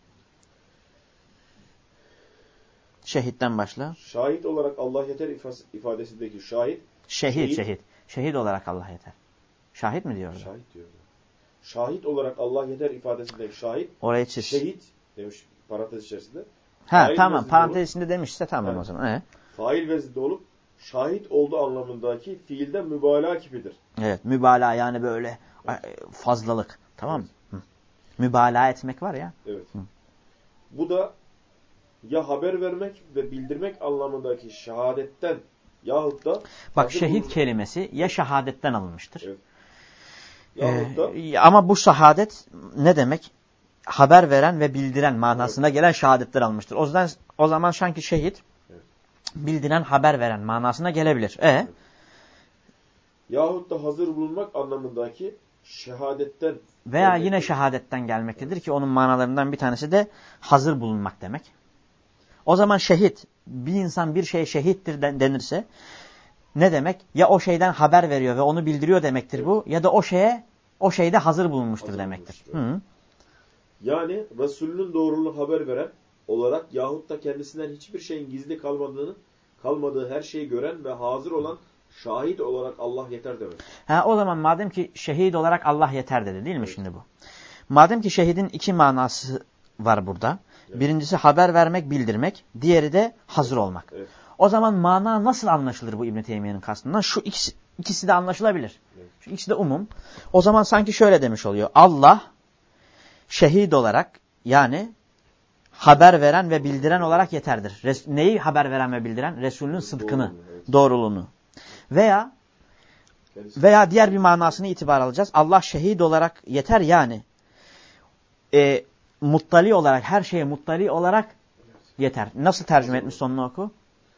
Şehitten başla. Şahit olarak Allah yeter ifadesindeki şahit. Şehit olarak Allah yeter. Şahit mi diyor orada? Şahit diyor. Şahit olarak Allah yeter ifadesindeki şahit. Orayı çiz. Şehit demiş parantez içerisinde. Tamam parantez içinde demişse tamam evet. O zaman. Fail vezninde olup şahit olduğu anlamındaki fiilden mübalağa gibidir. Evet, mübalağa yani böyle fazlalık. Tamam mı? Evet. Mübalağa etmek var ya. Evet. Bu da ya haber vermek ve bildirmek anlamındaki şehadetten yahut da bak şehit kelimesi ya şehadetten alınmıştır. Evet. Yahut da ama bu şehadet ne demek? Haber veren ve bildiren manasına gelen şehadetler almıştır. O zaman sanki şehit bildiren, haber veren manasına gelebilir. Evet. Yahut da hazır bulunmak anlamındaki şehadetten veya yine şehadetten gelmektedir ki onun manalarından bir tanesi de hazır bulunmak demek. O zaman şehit, bir insan bir şeye şehittir denirse ne demek? Ya o şeyden haber veriyor ve onu bildiriyor demektir evet. Bu ya da o şeyde hazır bulunmuştur demektir. Yani Resulünün doğruluğunu haber veren olarak yahut da kendisinden hiçbir şeyin gizli kalmadığı her şeyi gören ve hazır olan şahit olarak Allah yeter demek. O zaman madem ki şehit olarak Allah yeter dedi değil mi şimdi bu? Madem ki şehidin iki manası var burada. Evet. Birincisi haber vermek, bildirmek. Diğeri de hazır olmak. Evet. O zaman mana nasıl anlaşılır bu İbn-i Teymiye'nin kastından? Şu ikisi de anlaşılabilir. Evet. Şu ikisi de umum. O zaman sanki şöyle demiş oluyor. Allah şehit olarak yani haber veren ve bildiren olarak yeterdir. Neyi haber veren ve bildiren? Resulünün sıdkını, doğruluğunu. Veya diğer bir manasını itibar alacağız. Allah şehit olarak yeter yani. Muttali olarak, her şeye muttali olarak yeter. Nasıl tercüme etmiş sonunu oku?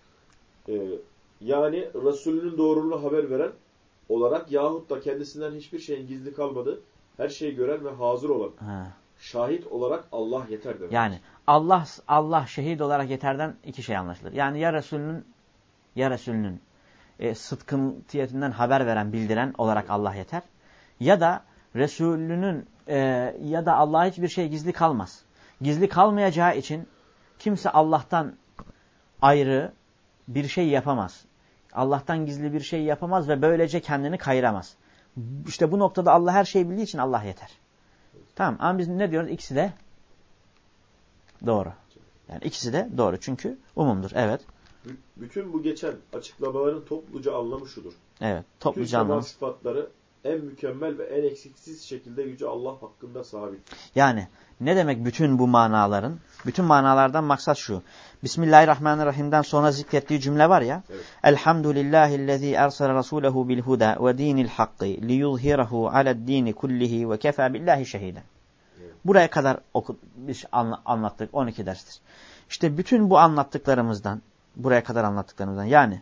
Yani Resulünün doğruluğunu haber veren olarak yahut da kendisinden hiçbir şeyin gizli kalmadığı her şeyi gören ve hazır olan şahit olarak Allah yeter demek. Yani Allah şehit olarak yeterden iki şey anlaşılır. Yani ya Resulünün sıdkıyetinden haber veren, bildiren olarak Allah yeter. Ya da Resulünün ya da Allah'a hiçbir şey gizli kalmaz. Gizli kalmayacağı için kimse Allah'tan ayrı bir şey yapamaz. Allah'tan gizli bir şey yapamaz ve böylece kendini kayıramaz. İşte bu noktada Allah her şeyi bildiği için Allah yeter. Tamam ama biz ne diyoruz? İkisi de doğru. Yani ikisi de doğru çünkü umumdur. Evet. Bütün bu geçen açıklamaların topluca anlamı şudur. Evet. Topluca anlamı. Bütün sıfatları en mükemmel ve en eksiksiz şekilde Yüce Allah hakkında sabit. Yani ne demek bütün bu manaların? Bütün manalardan maksat şu. Bismillahirrahmanirrahim'den sonra zikrettiği cümle var ya. Evet. Elhamdülillahillezî ersele rasûlehu bil huda ve dînil hakkı liyuzhirahu ale'd-dîni kullihi ve kefâ billahi şehîden. Evet. Buraya kadar biz anlattık. 12 derstir. İşte bütün bu anlattıklarımızdan, buraya kadar anlattıklarımızdan yani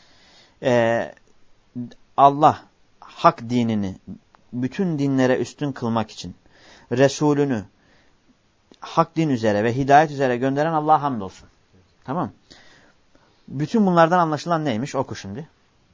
Allah hak dinini bütün dinlere üstün kılmak için Resulünü hak din üzere ve hidayet üzere gönderen Allah'a hamdolsun. Tamam. Bütün bunlardan anlaşılan neymiş? Oku şimdi.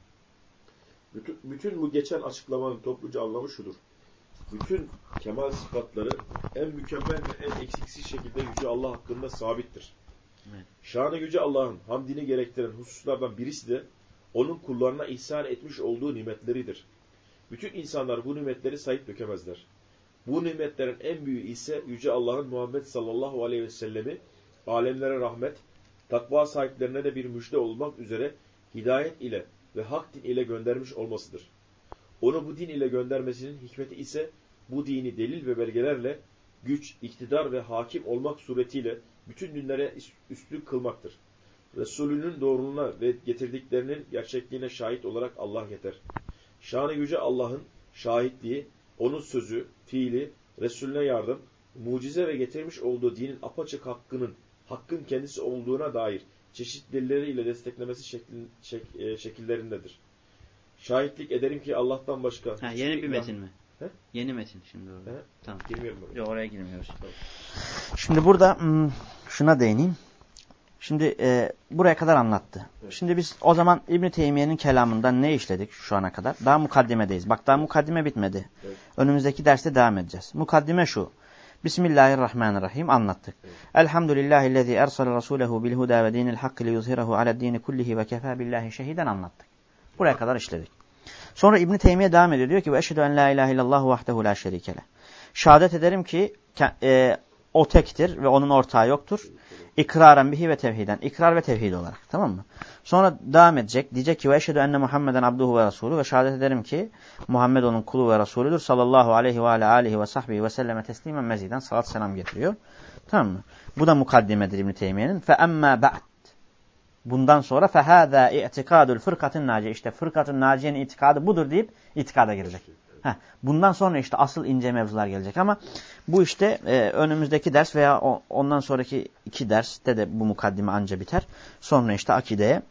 Bütün bu geçen açıklamanın topluca anlamı şudur. Bütün kemal sıfatları en mükemmel ve en eksiksiz şekilde Yüce Allah hakkında sabittir. Evet. Şanı Yüce Allah'ın hamdini gerektiren hususlardan birisi de onun kullarına ihsan etmiş olduğu nimetleridir. Bütün insanlar bu nimetleri sayıp dökemezler. Bu nimetlerin en büyüğü ise Yüce Allah'ın Muhammed sallallahu aleyhi ve sellemi alemlere rahmet, takva sahiplerine de bir müjde olmak üzere hidayet ile ve hak din ile göndermiş olmasıdır. Onu bu din ile göndermesinin hikmeti ise bu dini delil ve belgelerle güç, iktidar ve hakim olmak suretiyle bütün dinlere üstlük kılmaktır. Resulünün doğruluğuna ve getirdiklerinin gerçekliğine şahit olarak Allah yeter. Şanı Yüce Allah'ın şahitliği, onun sözü, fiili, Resulüne yardım, mucize ve getirmiş olduğu dinin apaçık hakkın kendisi olduğuna dair çeşitli delilleriyle desteklemesi şekillerindedir. Şahitlik ederim ki Allah'tan başka... yeni bir metin mi? He? Yeni metin şimdi orada. He? Tamam. Girmiyorum oraya. Yok oraya girmiyoruz. Tamam. Şimdi burada şuna değineyim. Şimdi buraya kadar anlattı. Evet. Şimdi biz o zaman İbn-i Teymiye'nin kelamından ne işledik şu ana kadar? Daha mukaddimedeyiz. Bak daha mukaddime bitmedi. Evet. Önümüzdeki derste devam edeceğiz. Mukaddime şu. Bismillahirrahmanirrahim anlattık. Evet. Elhamdülillahillezî ersale rasûlehu bil huda ve dinil hakkı liyuzhirahu ale'd-dîni kullihi ve kefâ billahi şehîden anlattık. Buraya kadar işledik. Sonra İbn-i Teymiye devam ediyor. Diyor ki ve eşhedü en la ilahe illallah vahdehu la şerike leh. Şehadet ederim ki o tektir ve onun ortağı yoktur. İkraren bihi ve tevhiden. İkrar ve tevhid olarak. Tamam mı? Sonra devam edecek. Diyecek ki ve eşhedü enne Muhammeden abduhu ve rasulü ve şehadet ederim ki Muhammed onun kulu ve rasulüdür. Sallallahu aleyhi ve aleyhi ve sahbihi ve selleme teslimen meziden salat selam getiriyor. Tamam mı? Bu da mukaddimedir İbn-i Teymiye'nin. Fe emmâ ba'd. Bundan sonra fehâzâ i'tikâdul fırkatın naciye. İşte fırkatın naciyenin itikadı budur deyip itikada girecek. Bundan sonra işte asıl ince mevzular gelecek ama bu işte önümüzdeki ders veya ondan sonraki 2 derste de bu mukaddime anca biter. Sonra işte akideye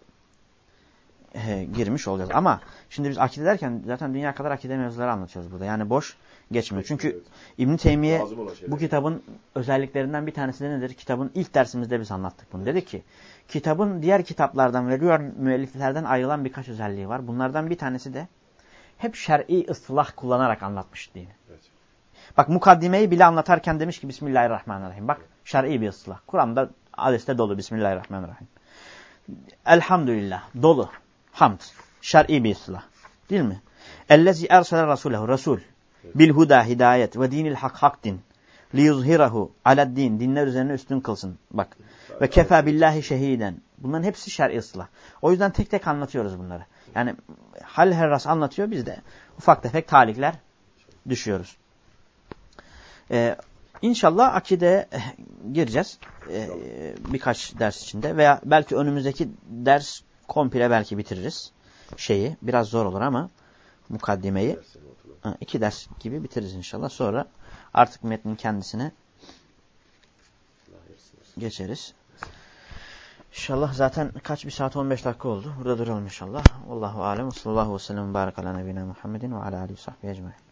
girmiş olacağız. Ama şimdi biz akide derken zaten dünya kadar akide mevzuları anlatıyoruz burada. Yani boş geçmiyor. Çünkü İbn-i Teymiye bu kitabın özelliklerinden bir tanesi de nedir? Kitabın ilk dersimizde biz anlattık bunu. Dedik ki kitabın diğer kitaplardan ve diğer müelliflerden ayrılan birkaç özelliği var. Bunlardan bir tanesi de hep şer'i ıslah kullanarak anlatmış dini. Evet. Bak mukaddimeyi bile anlatarken demiş ki Bismillahirrahmanirrahim. Bak şer'i bir ıslah. Kur'an'da Hadiste dolu. Bismillahirrahmanirrahim. Elhamdülillah. Dolu. Hamd. Şer'i bir silah. Değil mi? Ellezi ersele rasulehu. Resul. Bil huda hidayet ve dinil hak din. Liyuzhirahu aladdin. Dinler üzerine üstün kılsın. Bak. Ve kefa billahi şehiden. Bunların hepsi şer'i ıslah. O yüzden tek tek anlatıyoruz bunları. Yani hal herras anlatıyor. Biz de ufak tefek talikler düşüyoruz. İnşallah akideye gireceğiz. Birkaç ders içinde. Veya belki önümüzdeki ders komple belki bitiririz. Biraz zor olur ama mukaddimeyi 2 ders gibi bitiririz inşallah. Sonra artık metnin kendisine geçeriz. İnşallah zaten bir saat 15 dakika oldu. Burada duralım inşallah. Allahu alem. Sallallahu aleyhi ve sellem. Barik ala nebine Muhammedin ve ala alihi ve sahbihi ecmaîn.